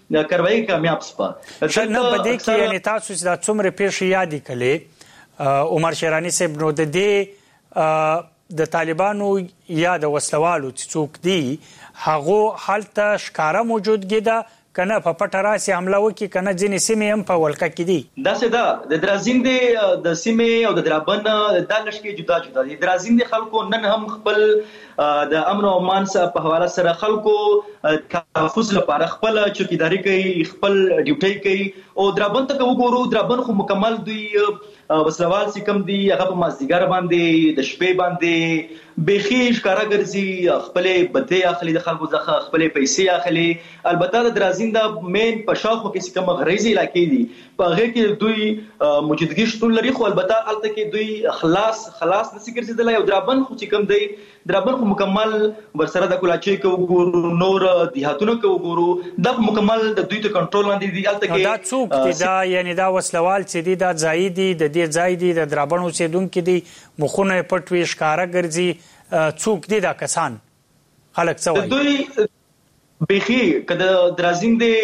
کاروایی کامیاب سپه نه بده کې یعنی تاسو چې دا څومره پیښې یادې کړې عمر شیرانی صاحب نو د دې د طالبانو یا د وسلوالو چې څوک دي هغه حالت ښکارا موجود کېده کنه په پټه راسي حمله وکي کنه ځینې سیمې هم په ولکه کې دي دا څه ده د درازین د سیمې او د درابن د لشکې جدا جدا دي درازین د خلکو نن هم خپل د امن او امان سره په حواله سره خلکو تحفظ لپاره خپل چوکیداری کوي خپل ډیوټي کوي او درابن ته وګورو درابن خو مکمل دوی وسلوال سکم دي هغه په مازدیګر باندې د شپې باندې بخي ښکارا ګرځي خپل بده اخلي د خلکو ځخه خپل پیسې اخلي البته د درازین د مین په شاخو کې کوم غریزي علاقې دي په هغه کې دوی موجودګي شتون لري خو البته الته کې دوی خلاص خلاص نشي ګرځیدل یو درابن خو چې کوم دی درابن خو مکمل ورسره د کولاچي کې وګورو نور دیهاتونو کې وګورو دا مکمل د دوی ته کنټرول باندې دی الته کې دا څوک دي دا یعنی دا وسلوال چې دي دا ځای دي د دې ځای دي د درابن اوسیدونکو دي مخونه پټوي ښکارا ګرځي څوک دي دا کسان خلک څه وایي دوی بخي کده درازین دی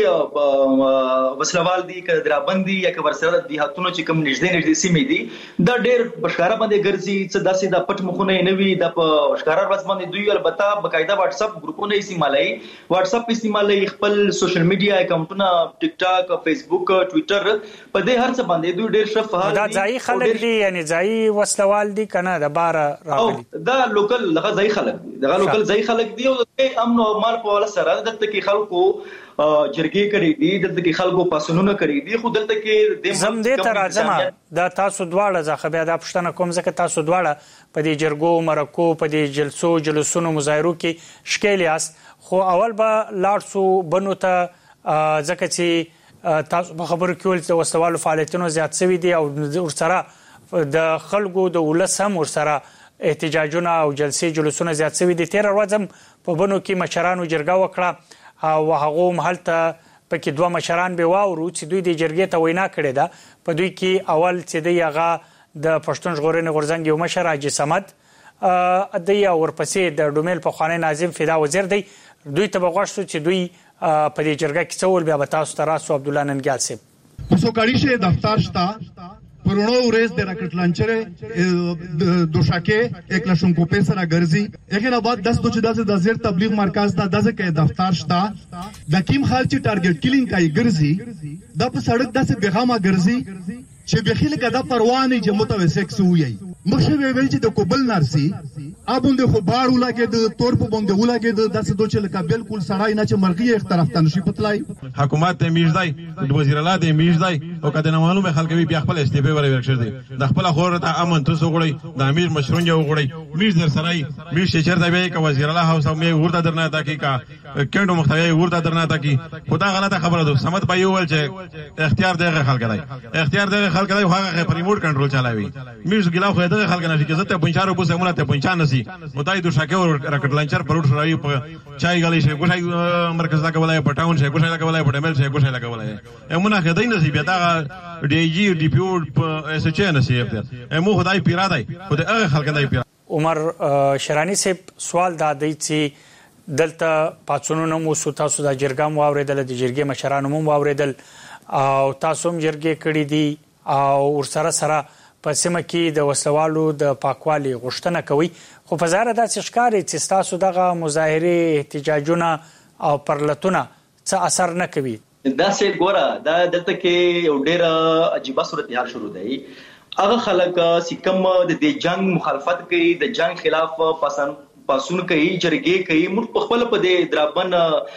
وسلوال دی کده درابن دی یا کبر سره دی هاتونو چې کوم نږدې نږدې سیمې دي دا ډېر بشکاره باندې ګرځي څه داسې د پټ مخونه نه وي د بشکاره ورځ باندې دوی البته بقاعده واتس اپ ګروپونه استعمالوي واتس اپ استعمالوي خپل سوشل میډیا اکاونټونه ټیک ټاک فیسبوک ټوئیټر په دې هر څه باندې دوی ډېر شفاف دا ځای خلک دي یعنی ځای وسلوال دي کنه د بار راغلي دا لوکل لغه ځای خلک دي دا لوکل ځای خلک دي او د امن او مال په ولا سره دلته کې خلکو جرګې کړې دي دلته کې خلکو پاسونونه کړې دي خو دلته کې د زم دې ته راځم دا تاسو دواړه ځکه بیا دا پښتنه کوم ځکه تاسو دواړه په دې جرګو مرکو په دې جلسو جلسونو مظاهرو کې شکیل یاست خو اول به لاړ سو بنو ته ځکه چې تاسو په خبرو کې ول چې وسوالو فعالیتونو زیات شوي دي او ورسره د خلکو د ولس هم ورسره احتجاجونه او جلسې جلوسونه زیات شوي دي تیر ورځ هم په بنو کې مشرانو جرګه وکړه او هغه مهالته پکې دوه مشران به واورو چې دوی د جرګې ته وینا کړې ده په دوی کې اول چې دی هغه د پښتون ژغورنې غورځنګ یو مشر حاجي صمد د یا ورپسې د ډومیل په خوانې ناظم فدا وزیر دی دوی ته بغوښتو چې دوی په دې جرګه کې څول بیا به تاسو ته راسو عبدالله ننګیال صاحب مسوکاریشه دفتر شتا پرونو ورځ د راکټ لانچره دوشاکه یک لشم کو پیسه ګرځي یقینا بعد دس تو چې د زیر تبلیغ مرکز دا دغه کې دفتر شتا د کیم خال چې ټارګټ کلینګ کوي ګرځي د په سړک داسې بهغامه ګرځي چې بخیل کدا پروانه چې متوسک سوی مخه ویل چې د کوبل نارسي ابوند خو باړو لګي د تور په باندې ولګي د داسې دوه چې لکه بالکل سړای نه چې مرغي یک طرف ته نشي پتلای حکومت ته میږدای د وزیر اعلی ته میږدای او کله نه معلومه خلک بیا خپل استعفا ورې ورکړي دي د خپل خور ته امن تاسو غړي د امیر مشرون یو غړي میږ در سړای میږ چې چرته به ک وزیر اعلی هاوس مې ورته درنه تا کی کا کډو مختوی ورته درنه تا کی خدا غلطه خبره ده سمت په یو ول چې اختیار دغه خلک دی اختیار دغه خلک دی هغه په ریموټ کنټرول چلاوي میږ ګلا خو دغه خلک نه چې ته پنځارو په سمونه ته پنځان نسی متای د شاکه راکټ لانچر پروت شوی په چای غلی شي ګوشای مرکز دا کولای په ټاون شي ګوشای دا کولای په ډمل شي ګوشای دا کولای امونه خدای نسی بیا دا ډي جی ډي پی او اس ایچ ان نسی امو خدای پیرا دی خدای هغه خلک دی پیرا عمر شرانی صاحب سوال دا دی چې دلته پاتونو مو سو تاسو د جرګام واوریدل د جرګې مشرانو مو واوریدل او تاسو هم جرګې کړې دي او ورسره سره په سیمه کې د وسلوالو د پاکوالي غوښتنه کوي خو په ظاهر داسې ښکاري چې تاسو دغه مظاهرې احتجاجونه او پرلتونه څه اثر نه کوي دا سه ګوره دا دلته کې یو ډېر عجیب صورتحال شروع دی هغه خلک چې کوم د دې جنگ مخالفت کوي د جنگ خلاف پسند پاسون کوي جرګې کوي موږ په خپل په دې درابن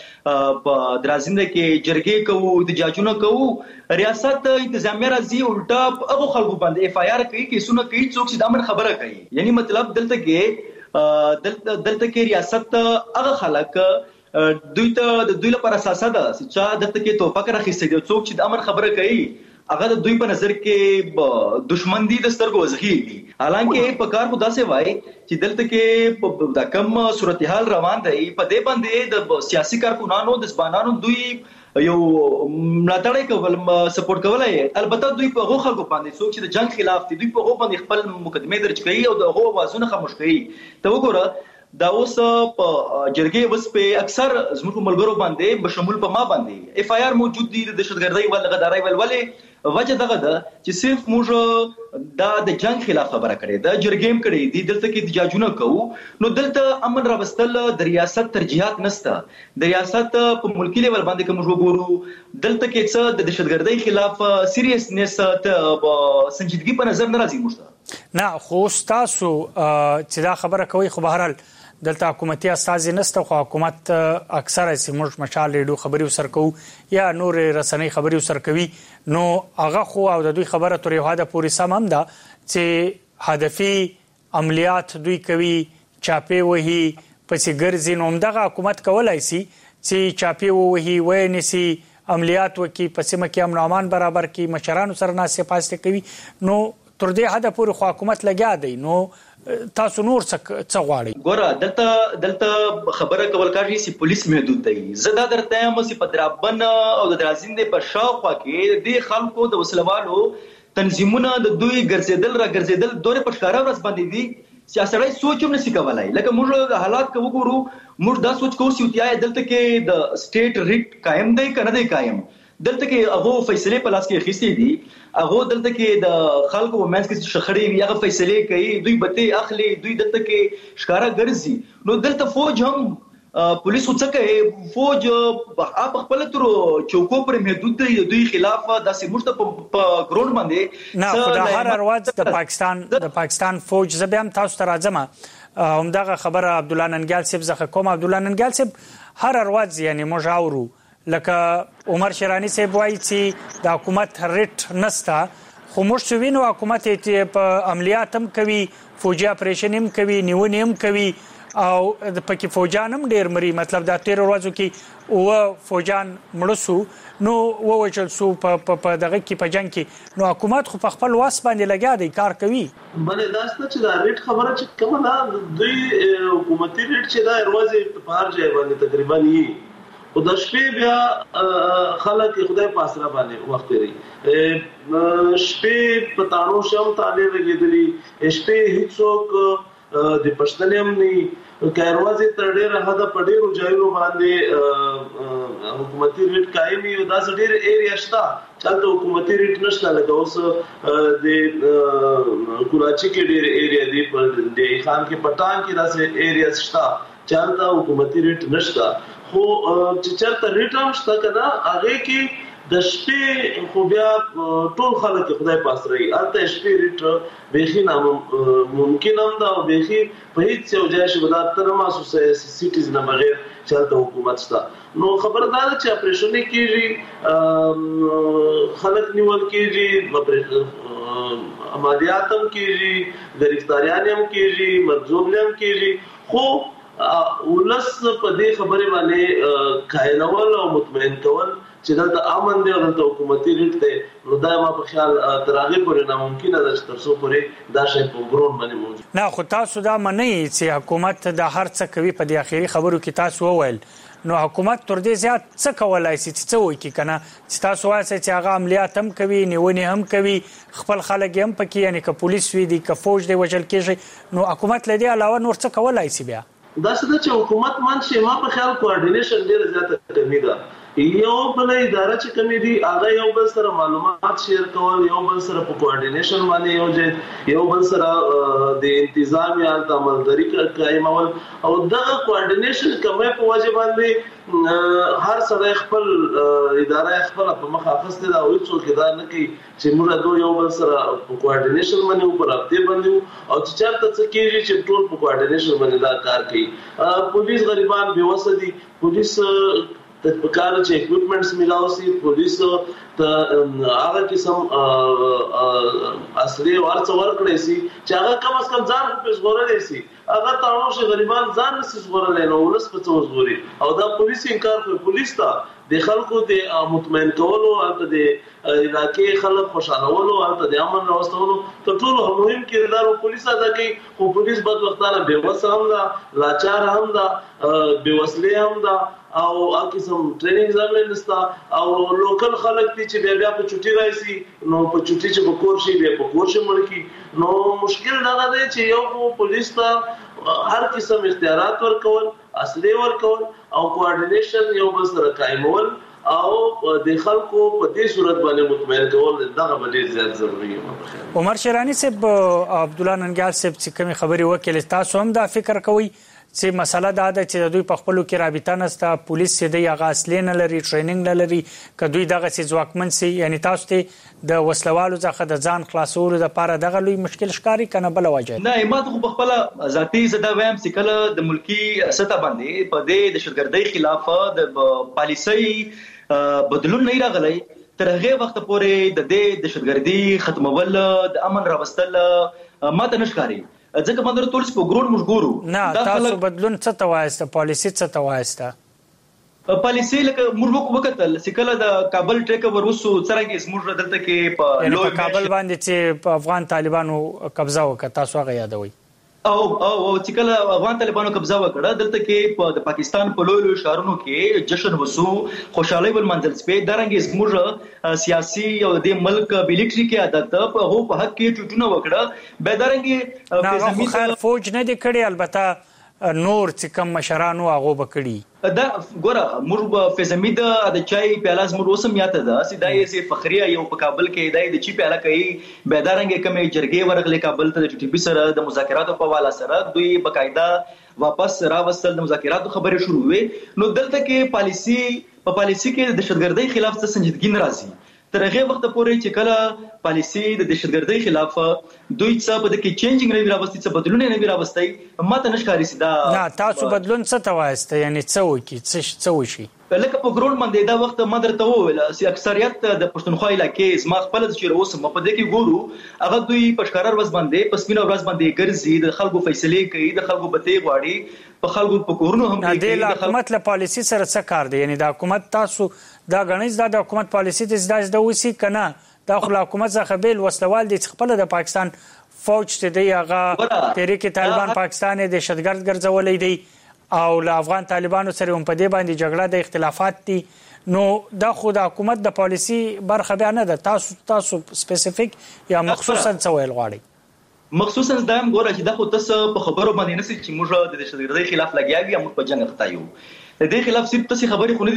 په درازنده کې جرګې کوو د جاجونه کوو ریاست انتظامیه راځي الټا هغه خلکو باندې اف آی آر کوي کې سونه کوي څوک چې د امر خبره کوي یعنی مطلب دلته کې دلته کې ریاست هغه خلک دوی ته د دوی لپاره اساسه ده چې دلته کې توپک راخېستي دي څوک چې د امر خبره کوي هغه د دوی په نظر کې دشمن دي د سترګو وزخي دي حالانکه په کار خدا سے وای چې دلته کې د کم صورتحال روان دی په دې باندې د سیاسي کارکونانو د ځوانانو دوی یو ملاتړ کول سپورټ کولای البته دوی په هغه خلکو باندې څوک چې د جنگ خلاف دي دوی په هغه باندې خپل مقدمه درج کوي او د هغه وازونه خاموش کوي ته وګوره دا اوس په جرګې وس په اکثر زموږ ملګرو باندې بشمول په ما باندې اف آی آر موجود دي د دهشتګردۍ ول غدارۍ ول ولې وجه دغه ده چې صرف موږ دا د جنگ خلاف خبره کړې ده جرګې کړې دي دلته کې احتجاجونه کوو نو دلته امن راوستل د ریاست ترجیحات نشته د ریاست په ملکی لیول باندې کوم وګورو دلته کې څه د دهشتګردۍ خلاف سیریسنس ته سنجیدګي په نظر نه راځي موږ نه خو تاسو چې دا خبره کوي خو بهرحال دلته حکومتي استازي نسته خو حکومت اکثره سیموش مشال ریډیو خبري وسرکو یا نور رسنۍ خبري وسرکوي نو هغه خو او د دوی خبره تر یو حد پورې سم هم ده چې هدفي عملیات دوی کوي چاپی وهي پسې ګرځي نو دغه حکومت کولای شي چې چاپی وهي ونسي عملیات وکي پسې مکه امن امان برابر کی مشرانو سره ناسې پاسته کوي نو تر دې حد پورې خو حکومت لګیا دی نو تاسو نور څه غواړئ ګوره دلته دلته خبره کول کاږي چې پولیس محدود دی زدا درته هم چې په درابن او د درازیندې په شاوخوا کې د خلکو د وسلوالو تنظیمونه د دوی ګرځیدل را ګرځیدل دوره په ښکارا ورځ باندې دي چې سړی سوچ هم نشي کولای لکه موږ د حالات کو وګورو موږ دا سوچ کوو چې یو دلته کې د سټیټ ریټ قائم دی کنه دی قائم دلته کې هغه فیصله په لاس کې خېستې دي هغه دلته کې د خلکو ومنځ کې شخړې وي هغه فیصله کوي دوی بته اخلي دوی دلته کې ښکارا ګرځي نو دلته فوج هم پولیس څه کوي فوج په خپل تر چوکو پر محدود دی دوی خلاف داسې مرته په ګراوند باندې نه خدای هر ورځ د پاکستان د پاکستان فوج زبېم تاسو ته راځم همدغه خبره عبد الله ننګال صاحب زخه کوم عبد الله ننګال صاحب هر ورځ یعنی مجاورو لکه عمر شیرانی صاحب وایي چې د حکومت ریټ نستا خو موږ وینو حکومت په عملیات هم کوي فوجي اپریشن هم کوي نیونې هم کوي او د پکې فوجان هم ډېر مري مطلب دا تیر ورځو کې او فوجان مړسو نو ووجل سو په دغه کې په جنگ کې نو حکومت خو په خپل واس باندې لګیا دی کار کوي بلې دا ست چې دا ریټ خبره چې کومه دا دوی حکومتي ریټ چې دا ورځې په هر ځای باندې تقریبا یې او د شپې بیا خلک خدای پاسره باندې وخت لري شپې په تاړو شم تاله لګېدلې شپې هیڅوک د پښتنیم نه کاروازي تر ډېر حد په ډېرو ځایونو باندې حکومتي ریټ قائم یو داس ډېر ایریا شته چې حکومتي ریټ نشته لکه اوس د کراچي کې ډېر ایریا دی په د خان کې پټان کې داسې ایریا شته چې حکومتي ریټ نشته خو چې چرته ریټ هم شته کنه هغه کې د شپې خو بیا ټول خلک خدای پاس رہی البته شپې ریټ بهخي نام ممکن هم دا بهخي په هیڅ یو ځای شي ودار تر ما سیټیز نه بغیر چلته حکومت شته نو خبردار چې اپریشن کیږي خلک نیول کیږي عملیات هم کیږي گرفتاریان هم کیږي مرزوب هم کیږي خو ولس په دې خبره باندې قائلول او مطمئن کول چې دا امن دی او د حکومتي ریټ دی نو دا ما په خیال ترغه پورې ناممکن ده چې ترڅو پورې دا شی په ګرون باندې موجود نه خو تاسو دا منئ چې حکومت د هر څه کوي په دې اخیری خبرو کې تاسو وویل نو حکومت تر دې زیات څه کولای شي چې څه وکړي کنه چې تاسو وایي چې هغه عملیات هم کوي نیونې هم کوي خپل خلک هم پکې یعنی که پولیس وي دي که فوج دی وجل کېږي نو حکومت لدی علاوه نور څه کولای شي بیا دا څه چې حکومت منشي ما په خیال کوارډینیشن ډیره زیاته کمی ده یو بل اداره چې کمی دي هغه یو بل سره معلومات شیر کول یو بل سره په کوارډینیشن باندې یو ځای یو بل سره د انتظام یا د عملداري قائمول او دا کوارډینیشن کمه په وجه باندې هر سره خپل اداره خپل په مخ اخسته دا او څوک دا نه کوي چې موږ دوه یو بل سره په کوارډینیشن باندې په رابطه باندې او چې چارته څه کیږي چې ټول په کوارډینیشن باندې دا کار کوي پولیس غریبان بیوسه دي پولیس د پکاره چې اکوپمنټس ملاوي پولیس ته هغه قسم اصلي ورڅ ورکړي سي چې هغه کم از کم ځان په زغورل شي هغه تاسو چې غریبان ځان نس زغورل نه ولس په څو زغوري او دا پولیس انکار کوي پولیس ته د خلکو د مطمئن کولو او د علاقې خلک خوشالولو او د امن راوستلو ته ټول مهم کردار پولیس ادا کوي خو پولیس بد وختانه بېوسه هم ده لاچار هم ده بېوسلې هم ده او هغه قسم ټریننګ زموږ نستا او لوکل خلک چې بیا بیا په چټي راځي نو په چټي چې په کور شي بیا په کور شي مړ کی نو مشکل دا ده چې یو پولیس ته هر قسم اختیارات ورکول، اصلي ورکول او کوارډینیشن یو بل سره قائمول او د خلکو په دې صورت باندې مطمئن کول دغه باندې زیات ضروري دی. عمر شیرانی صاحب، عبد الله ننګال صاحب چې کوم خبري وکیل تاسو هم دا فکر کوئ چې مسله دا ده چې د دوی په خپلو کې رابطه نشته، پولیس چې دی هغه اصلي نه لري، ټریننګ نه لري، که دوی دغسې ځواکمن سي، یعنی تاسو ته د وسلوالو څخه د ځان خلاصولو دپاره دغه لوی مشکل ښکاري که نه بله وجه؟ نه، ما ته خو په خپله ذاتي زه دا وایم چې کله د ملکي سطح باندې په دې دهشتګردۍ خلاف د پالیسۍ بدلون نه راغلی، تر هغې وخته پورې د دې دهشتګردي ختمول د امن راوستل ما ته نه ښکاري. ځکه ما درته وویل چې په ګروډ موږ ګورو. نه، تاسو بدلون څه ته وایسته؟ پالیسي څه ته وایسته؟ پالیسي لکه موږ وکتل چې کله د کابل ټیک اوور وسو څرنګه زموږ دلته کې په لوی کابل باندې چې په افغان طالبانو قبضه وکړه، تاسو هغه یادوئ؟ او او چې کله افغان طالبانو قبضه وکړه دلته کې په د پاکستان په لوی لوی ښارونو کې جشن وسو، خوشحالي ولمانځل سپې، دارنګه زموږ سیاسي او د ملک ملټري کې عادت په هغو په حق کې ټوټونه وکړه. به دارنګه نه خو خیر فوج نه دی کړی، البته نور چې کوم مشرانو هغه به کړي. دا ګوره موږ فیض حمید د چای پیاله زموږ اوسم یاته ده چې دا یې فخریه یو په کابل کې دی د چای پیاله کوي، به دارنګه کومې جرګې ورغلې کابل ته د ټي پي سره د مذاکراتو په حواله سره دوی باقاعده واپس راوستل، د مذاکراتو خبرې شروع وې. نو دلته کې پالیسي په پالیسي کې د دهشتګردۍ خلاف څه سنجیدګي نه راځي. تر هغه وخت پورې چې کله پالیسي د دهشتګردۍ خلاف دوی څه په دې کې چینجینګ نه راوستي، څه بدلون نه راوستي، ماته نشکاري سي دا. نه، تاسو بدلون څه ته وایسته؟ یعنی څه وکړي، څه څه وشي؟ لکه په ګروډ باندې دا وخت ما درته وویل چې اکثریت د پښتونخوا علاقې زما خپل چې اوسم په دې کې ګورو هغه دوی په ښکارا ورځ باندې په سپینه ورځ باندې ګرځي، د خلکو فیصلې کوي، د خلکو بته غواړي، په خلکو په کورونو هم کوي. د حکومت له پالیسي سره څه کار دی؟ یعنی د حکومت تاسو دا غنځ د حکومت پالیسي د زده زده وسی کنه دا خو حکومت څخه بیل وسلوال دي خپل د پاکستان فوج ته دی هغه تحریک طالبان پاکستان د دهشتګرد ګرځولې دی او له افغان طالبانو سره هم په دې باندې جګړه د اختلافات دي. نو دا خو د حکومت د پالیسي برخه بیا نه ده، تاسو تاسو سپیسیفیک یا مخصوصا څه ویل غواړئ؟ مخصوصا دا هم ګوره چې دا خو تاسو په خبرو باندې نسئ چې موږ د دهشتګردۍ خلاف لګیا یو، موږ په جنګ اخته یو. د دې خلاف صرف تاسو خبرې خو نه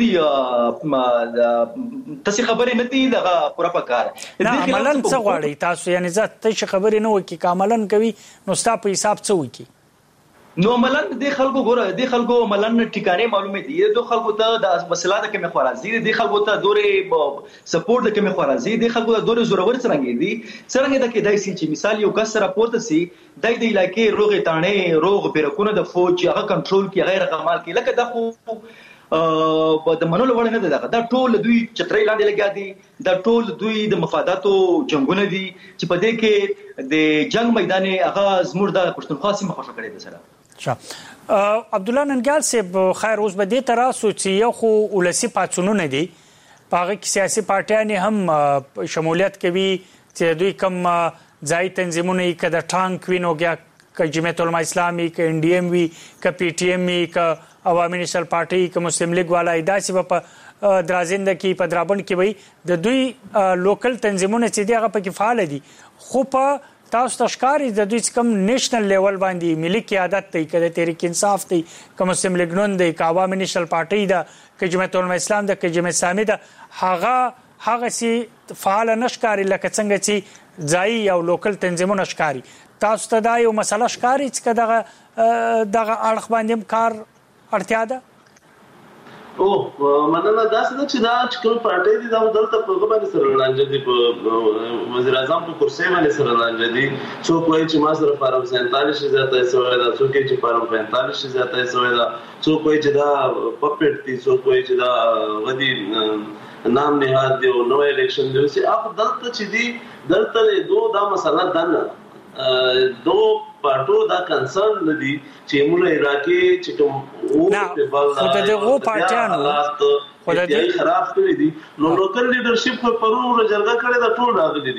دي، تاسو خبرې نه دي دغه پوره پکار. نه عملاً څه غواړئ تاسو؟ یعنی ځکه تاسو خبرې نه وکي کاملاً کوي نو ستا په حساب څه وکي؟ نو عملاً د خلکو ګوره د خلکو عملاً ټیکانې معلومه دي، د خلکو ته د وسلات کې مخورازي دي، د خلکو ته دورې سپورټ کې مخورازي دي، خلکو ته دورې زورور څنګه دي څنګه د کې دای سي چې مثال یو کس سره پورته سي دای د علاقې روغ تانې روغ بیرکونه د فوج هغه کنټرول کې غیر کمال کې لکه د خو په د منلو وړ نه ده، دا ټول دوی چترې لاندې لګیا دي، دا ټول دوی د مفاداتو جنگونه دي چې په دې کې د جنگ میدان هغه زموږ د پښتونخوا سیمه خوشو کړي ده سره. عبد الله ننګال صاحب، خیر اوس به دې تراسو چې یو خو ولسی پاتونونه دي، په هغه کې سیاسي پارټیان هم شمولیت کوي چې دوی کوم ځای تنظیمونه یې که د ټانک وي نو که جمعیت علماء اسلامي، که ان ډي ایم وي، که پی ټي ایم وي، که عوامي نیشنل پارټي، که مسلم لیگ والا، داسې به په درازنده کې په درابڼ کې وي د دوی لوکل تنظیمونه چې دي هغه پکې فعال دي. خو په تاسو ته ښکاري د دوی کوم نیشنل لیول باندې ملي قیادت دی، که د تحریک انصاف دی، که مسلم لیگ نون دی، که عوامي نیشنل پارټي ده، که جمعیت علماء اسلام ده، که جمعیت اسلامي ده، هغه هغسې فعال نه ښکاري لکه څنګه چې ځایي او لوکل تنظیمونه ښکاري. تاسو ته دا یو مسله ښکاري چې که دغه دغه اړخ باندې هم کار اړتیا ده؟ او مننه. داسې ده چې دا چې کوم پارټۍ دي دا دلته په هغه باندې سره لانجه دي، په وزیر اعظم په کرسۍ باندې سره لانجه دي. څوک وایي چې ما سره فارم سینتالیس شي زیاته شوی ده، څوک وایي چې فارم پینتالیس شي زیاته شوی ده، څوک وایي چې دا پپېټ دي، څوک وایي چې دا غدي نام نهاد دی او نوې الیکشن دی. چې هغه دلته چې دي دلته دو دا مسله ده نه، دو پارټو دا کنسرن نه دي چې موږ عراقي چې کوم نه خو د دغو پارټیانو خو د دې خراب کړی دي. نو لوکل لیډرشپ په پرور جرګه کړې دا ټول راغلي دي،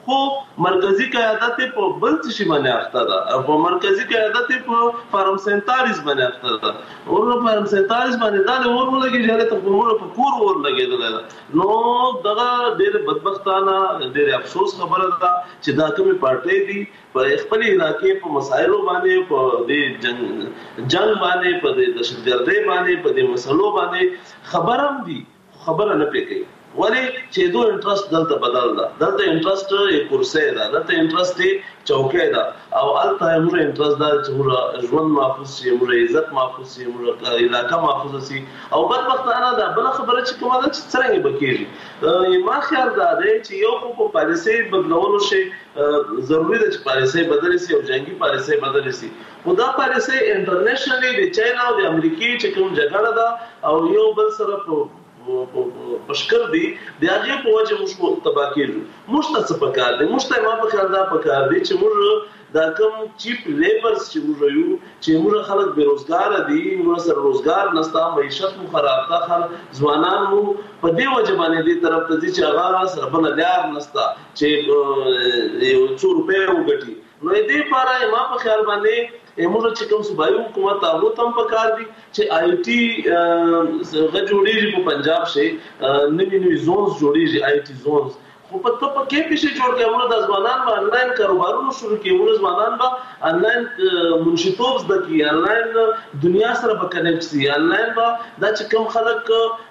خو مرکزی قیادت په بل څه باندې اخته ده په مرکزی قیادت په فارمسنتاریز باندې اخته ده ورو فارمسنتاریز باندې دا ور ولګي چې ته په په کور ور لګیدل نو دغه ډېر بدبختانه ډېر افسوس خبره ده چې دا کومه پارټي دي په خپل علاقې په مسایلو باندې په دې جنگ جنگ باندې په دې دهشتګردۍ باندې په دې مسلو باندې خبرم دي خبره نه پېږي ولی چې دوه انټرست دلته بدل ده دلته انټرست یې کورسې ده دلته انټرست یې چوکۍ ده او الته موږ انټرست ده چې موږ ژوند محفوظ شي موږ عزت محفوظ شي موږ علاقه محفوظ شي او بدبختانه ده بل خبره چې کومه ده چې څنګه بکیږي ما خیال ده چې یو خو په پالیسي بدلولو شي ضروري ده چې پالیسي بدل شي او جنگي پالیسي بدل شي خو دا پالیسي انټرنیشنلی د چاینا او د امریکای چې کوم جګړه ده او یو بل سره په پشکر دی د هغه په وجه موږ تبا کېږو موږ ته څه پکار دی موږ ته ما په خیال دا پکار دی چې موږ دا کوم چیپ لیبرز چې موږ یو چې موږ خلک بیروزګار دي موږ سره روزګار نشته معیشت مو خراب ده خلک ځوانان مو په دې وجه باندې دې طرف ته چې هغه سره بل لار نشته چې یو څو روپے وګټي نو دې لپاره ما په خیال باندې موږ چې کوم صوبایي حکومت هغه تم پکار دي چې آی ټي غجوړي په پنجاب شي نوی نوی زونز جوړيږي آی ټي زونز خو په تو په کې به شي جوړ کړو د ځوانان په انلاین کاروبارونو شروع کړو ځوانان به انلاین منشطوب د کی انلاین دنیا سره به کنیکټ شي انلاین به دا چې کوم خلک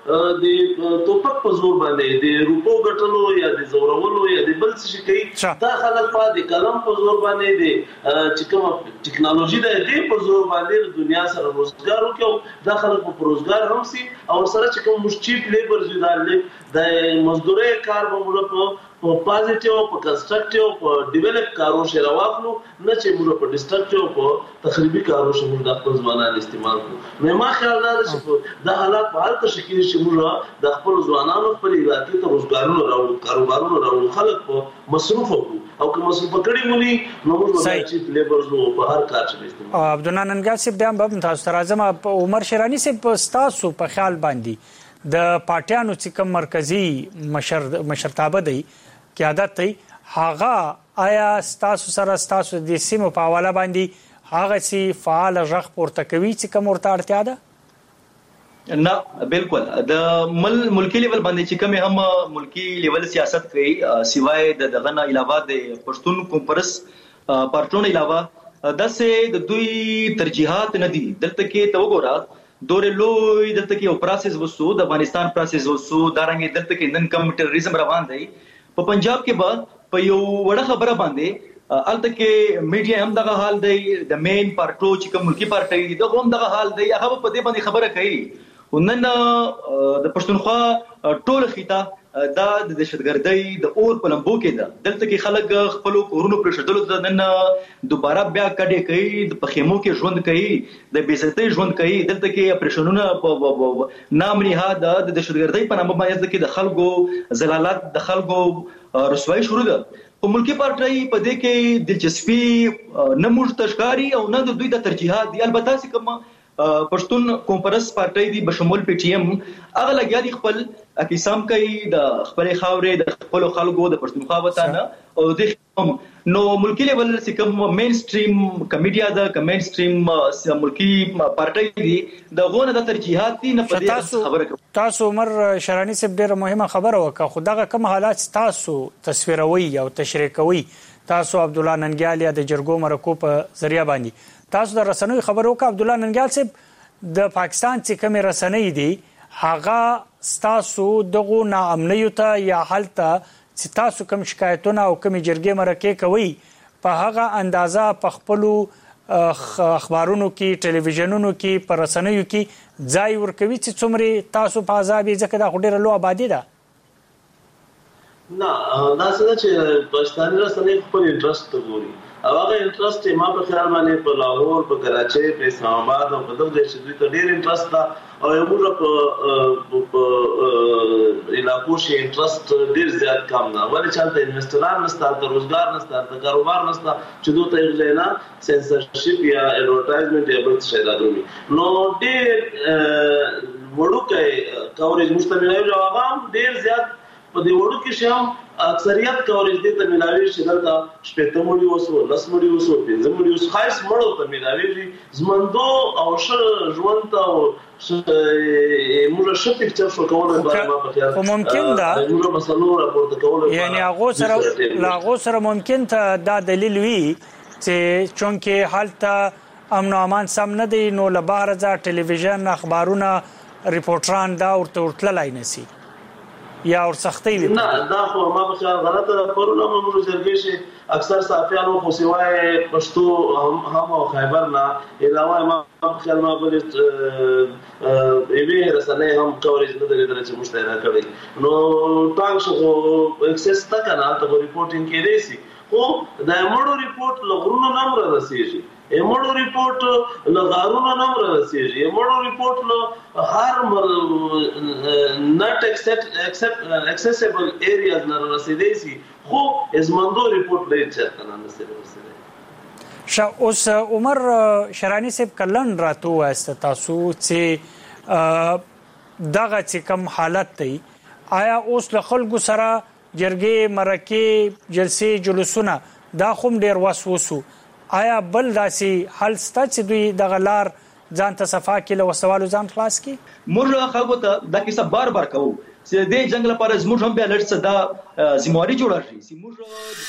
د توپک په زور باندې د روپو ګټلو یا د زورولو یا د بل څه کوي دا خلک په د قلم په زور باندې د چې کوم ټکنالوژي د دې په زور باندې دنیا سره روزګار وکړي دا خلک په روزګار هم سي او سره چې کوم مشچیپ لیبر زیدارل د مزدوري کار به موږ په پازیټیو په کنستراکټیو په ډیولپ کارو شي راوخلو نه چې موږ په ډیسټرکټیو په تخریبي کارو شي موږ د خپل ځوانانو استعمال کوو نو ما خیال دا چې دا حالات په حالت شکل شي موږ د خپل ځوانانو خپل علاقې ته روزګارونه راوړو کاروبارونه راوړو خلک په مصروف وو او که مصروف کړي ونی نو موږ د چیپ لیبرز نو په هر کار کې استعمال عبدالله ننګا صاحب بیا هم تاسو راځم عمر شیرانی صاحب تاسو په خیال باندې د پارټیانو چې کوم مرکزی مشر مشرتابه دی قیادت دی هغه آیا تاسو سره تاسو د سیمو په حواله باندې هغه سي فعال ژغ پورته کوي چې کوم ورته اړتیا ده نه بالکل د مل ملکی لیول باندې چې کوم هم ملکی لیول سیاست کوي سیوای د دغه نه علاوه د پښتون کانفرنس پارټون علاوه داسې د دوی ترجیحات نه دي دلته کې تو ګورات دور لوی دلته کې یو پروسس وسو د افغانستان پروسس وسو دا رنګ دلته کې نن کم ټیرریزم روان دی په پنجاب کې بعد په یو وړه خبره باندې الته کې میډیا هم دغه حال دی د مین پارټو چې کوم ملکی پارټي دی دغه هم دغه حال دی هغه په دې باندې خبره کوي ونن د پښتونخوا ټول خيطه دا د دهشتګردۍ د اور په لمبو کې ده دلته کې خلک خپل کورونو پر شدلو د نن دوباره بیا کډې کوي د پخیمو کې ژوند کوي د بیزتۍ ژوند کوي دلته کې اپریشنونه نام نهاد د دهشتګردۍ په نامه باندې کې د خلکو زلالات د خلکو رسوایی شروع ده په ملکی پارټي په دې کې دلچسپي نه موږ تشکاری او نه د دوی د ترجیحات دي البته چې کوم پښتون کانفرنس پارټي دی بشمول پی ټی ایم هغه لګیا دي خپل اقسام کوي د خپل خاورې د خپل خلکو د پښتونخوا وطن او د نو ملکی لیول چې کوم مین سټریم کمیډیا د مین سټریم ملکی پارټي دی د غونه د ترجیحات دي نه پدې خبره کوي تاسو عمر شرانی صاحب ډیره مهمه خبره وکړه خو دغه کوم حالات تاسو تصویروي او تشریح کوي تاسو عبدالله ننګیال د جرګو مرکو په ذریعہ باندې تاسو د رسنوي خبرو کا عبدالله ننګیال صاحب د پاکستان چې کوم رسنۍ دي هغه تاسو دغه ناامنیو ته یا حالت چې تاسو کوم شکایتونه او کوم جرګې مرکه کوي په هغه اندازه په خپل اخبارونو کې ټلویزیونونو کې پر رسنیو کې ځای ورکوي چې څومره تاسو په عذاب ځکه دا ډیره لوی آبادی ده نه دا څه چې پاکستاني رسنۍ خپل انټرست ته ګوري هغه انټرست ما په خیال باندې په لاهور په کراچۍ په اسلام آباد او په دغه ځای کې ډېر انټرست ده او یو په علاقو شي انټرست ډېر زیات کم ده ولې چې ته انویسټران نشته ته روزګار نشته ته کاروبار نشته چې دوی ته یې نه سنسرشپ یا ایڈورټایزمنت یا بل څه راغلي نو ډېر وړوکی کورېج مشتمل او هغه ډېر زیات په دې وړو کې شام اکثریت کورج دي ته ملاوي شي دلته شپږ مړي وسو لس مړي وسو پنځه مړي وسو خاص مړو ته ملاوي زمندو او ش ژوند ته موږ شپږ چې شو کوله ما په خیال ممکن ده موږ مسلو راپورته کوله یعنی هغه سره هغه سره ممکن ته دا دلیل وي چې چونکه حالت امن او امان سم نه دی نو له بهر ځا ټلویزیون اخبارونه ریپورټران دا ورته ورتلای نسی یا ور سختي وي نه دا خو ما په خیال غلطه پرونه موږ جرګې شي اکثر صحافیانو خو سوای پښتو هم او خیبر نه علاوه ما په خیال ما په ایوی رسنۍ هم کورج نه درې درې مشترک کړی نو ټانګ شو اکسس تک نه ته ریپورټینګ کې دی سي خو دا مړو ریپورت لغرونو نمبر رسیږي امړو ریپورت لغارونو نمبر رسیږي امړو ریپورت له هر نټ ایکسپټ ایکسیسیبل ایریاز نه رسیدي سي خو ازمندو ریپورت لري چې نه رسیدي شا اوس عمر شرانی صاحب کلن راتو است تاسو چې دغه چې کوم حالت دی آیا اوس له خلکو سره جرګې مرکې جلسې جلوسونه دا خوم ډیر وسوسو آیا بل داسي حل ستا چې دوی د غلار ځان ته صفا کې له وسوالو ځان خلاص کی موږ خلکو ته دا کیسه بار بار کوو چې د جنگ لپاره زموږ هم به لړ څه دا ذمہواری جوړه شي موږ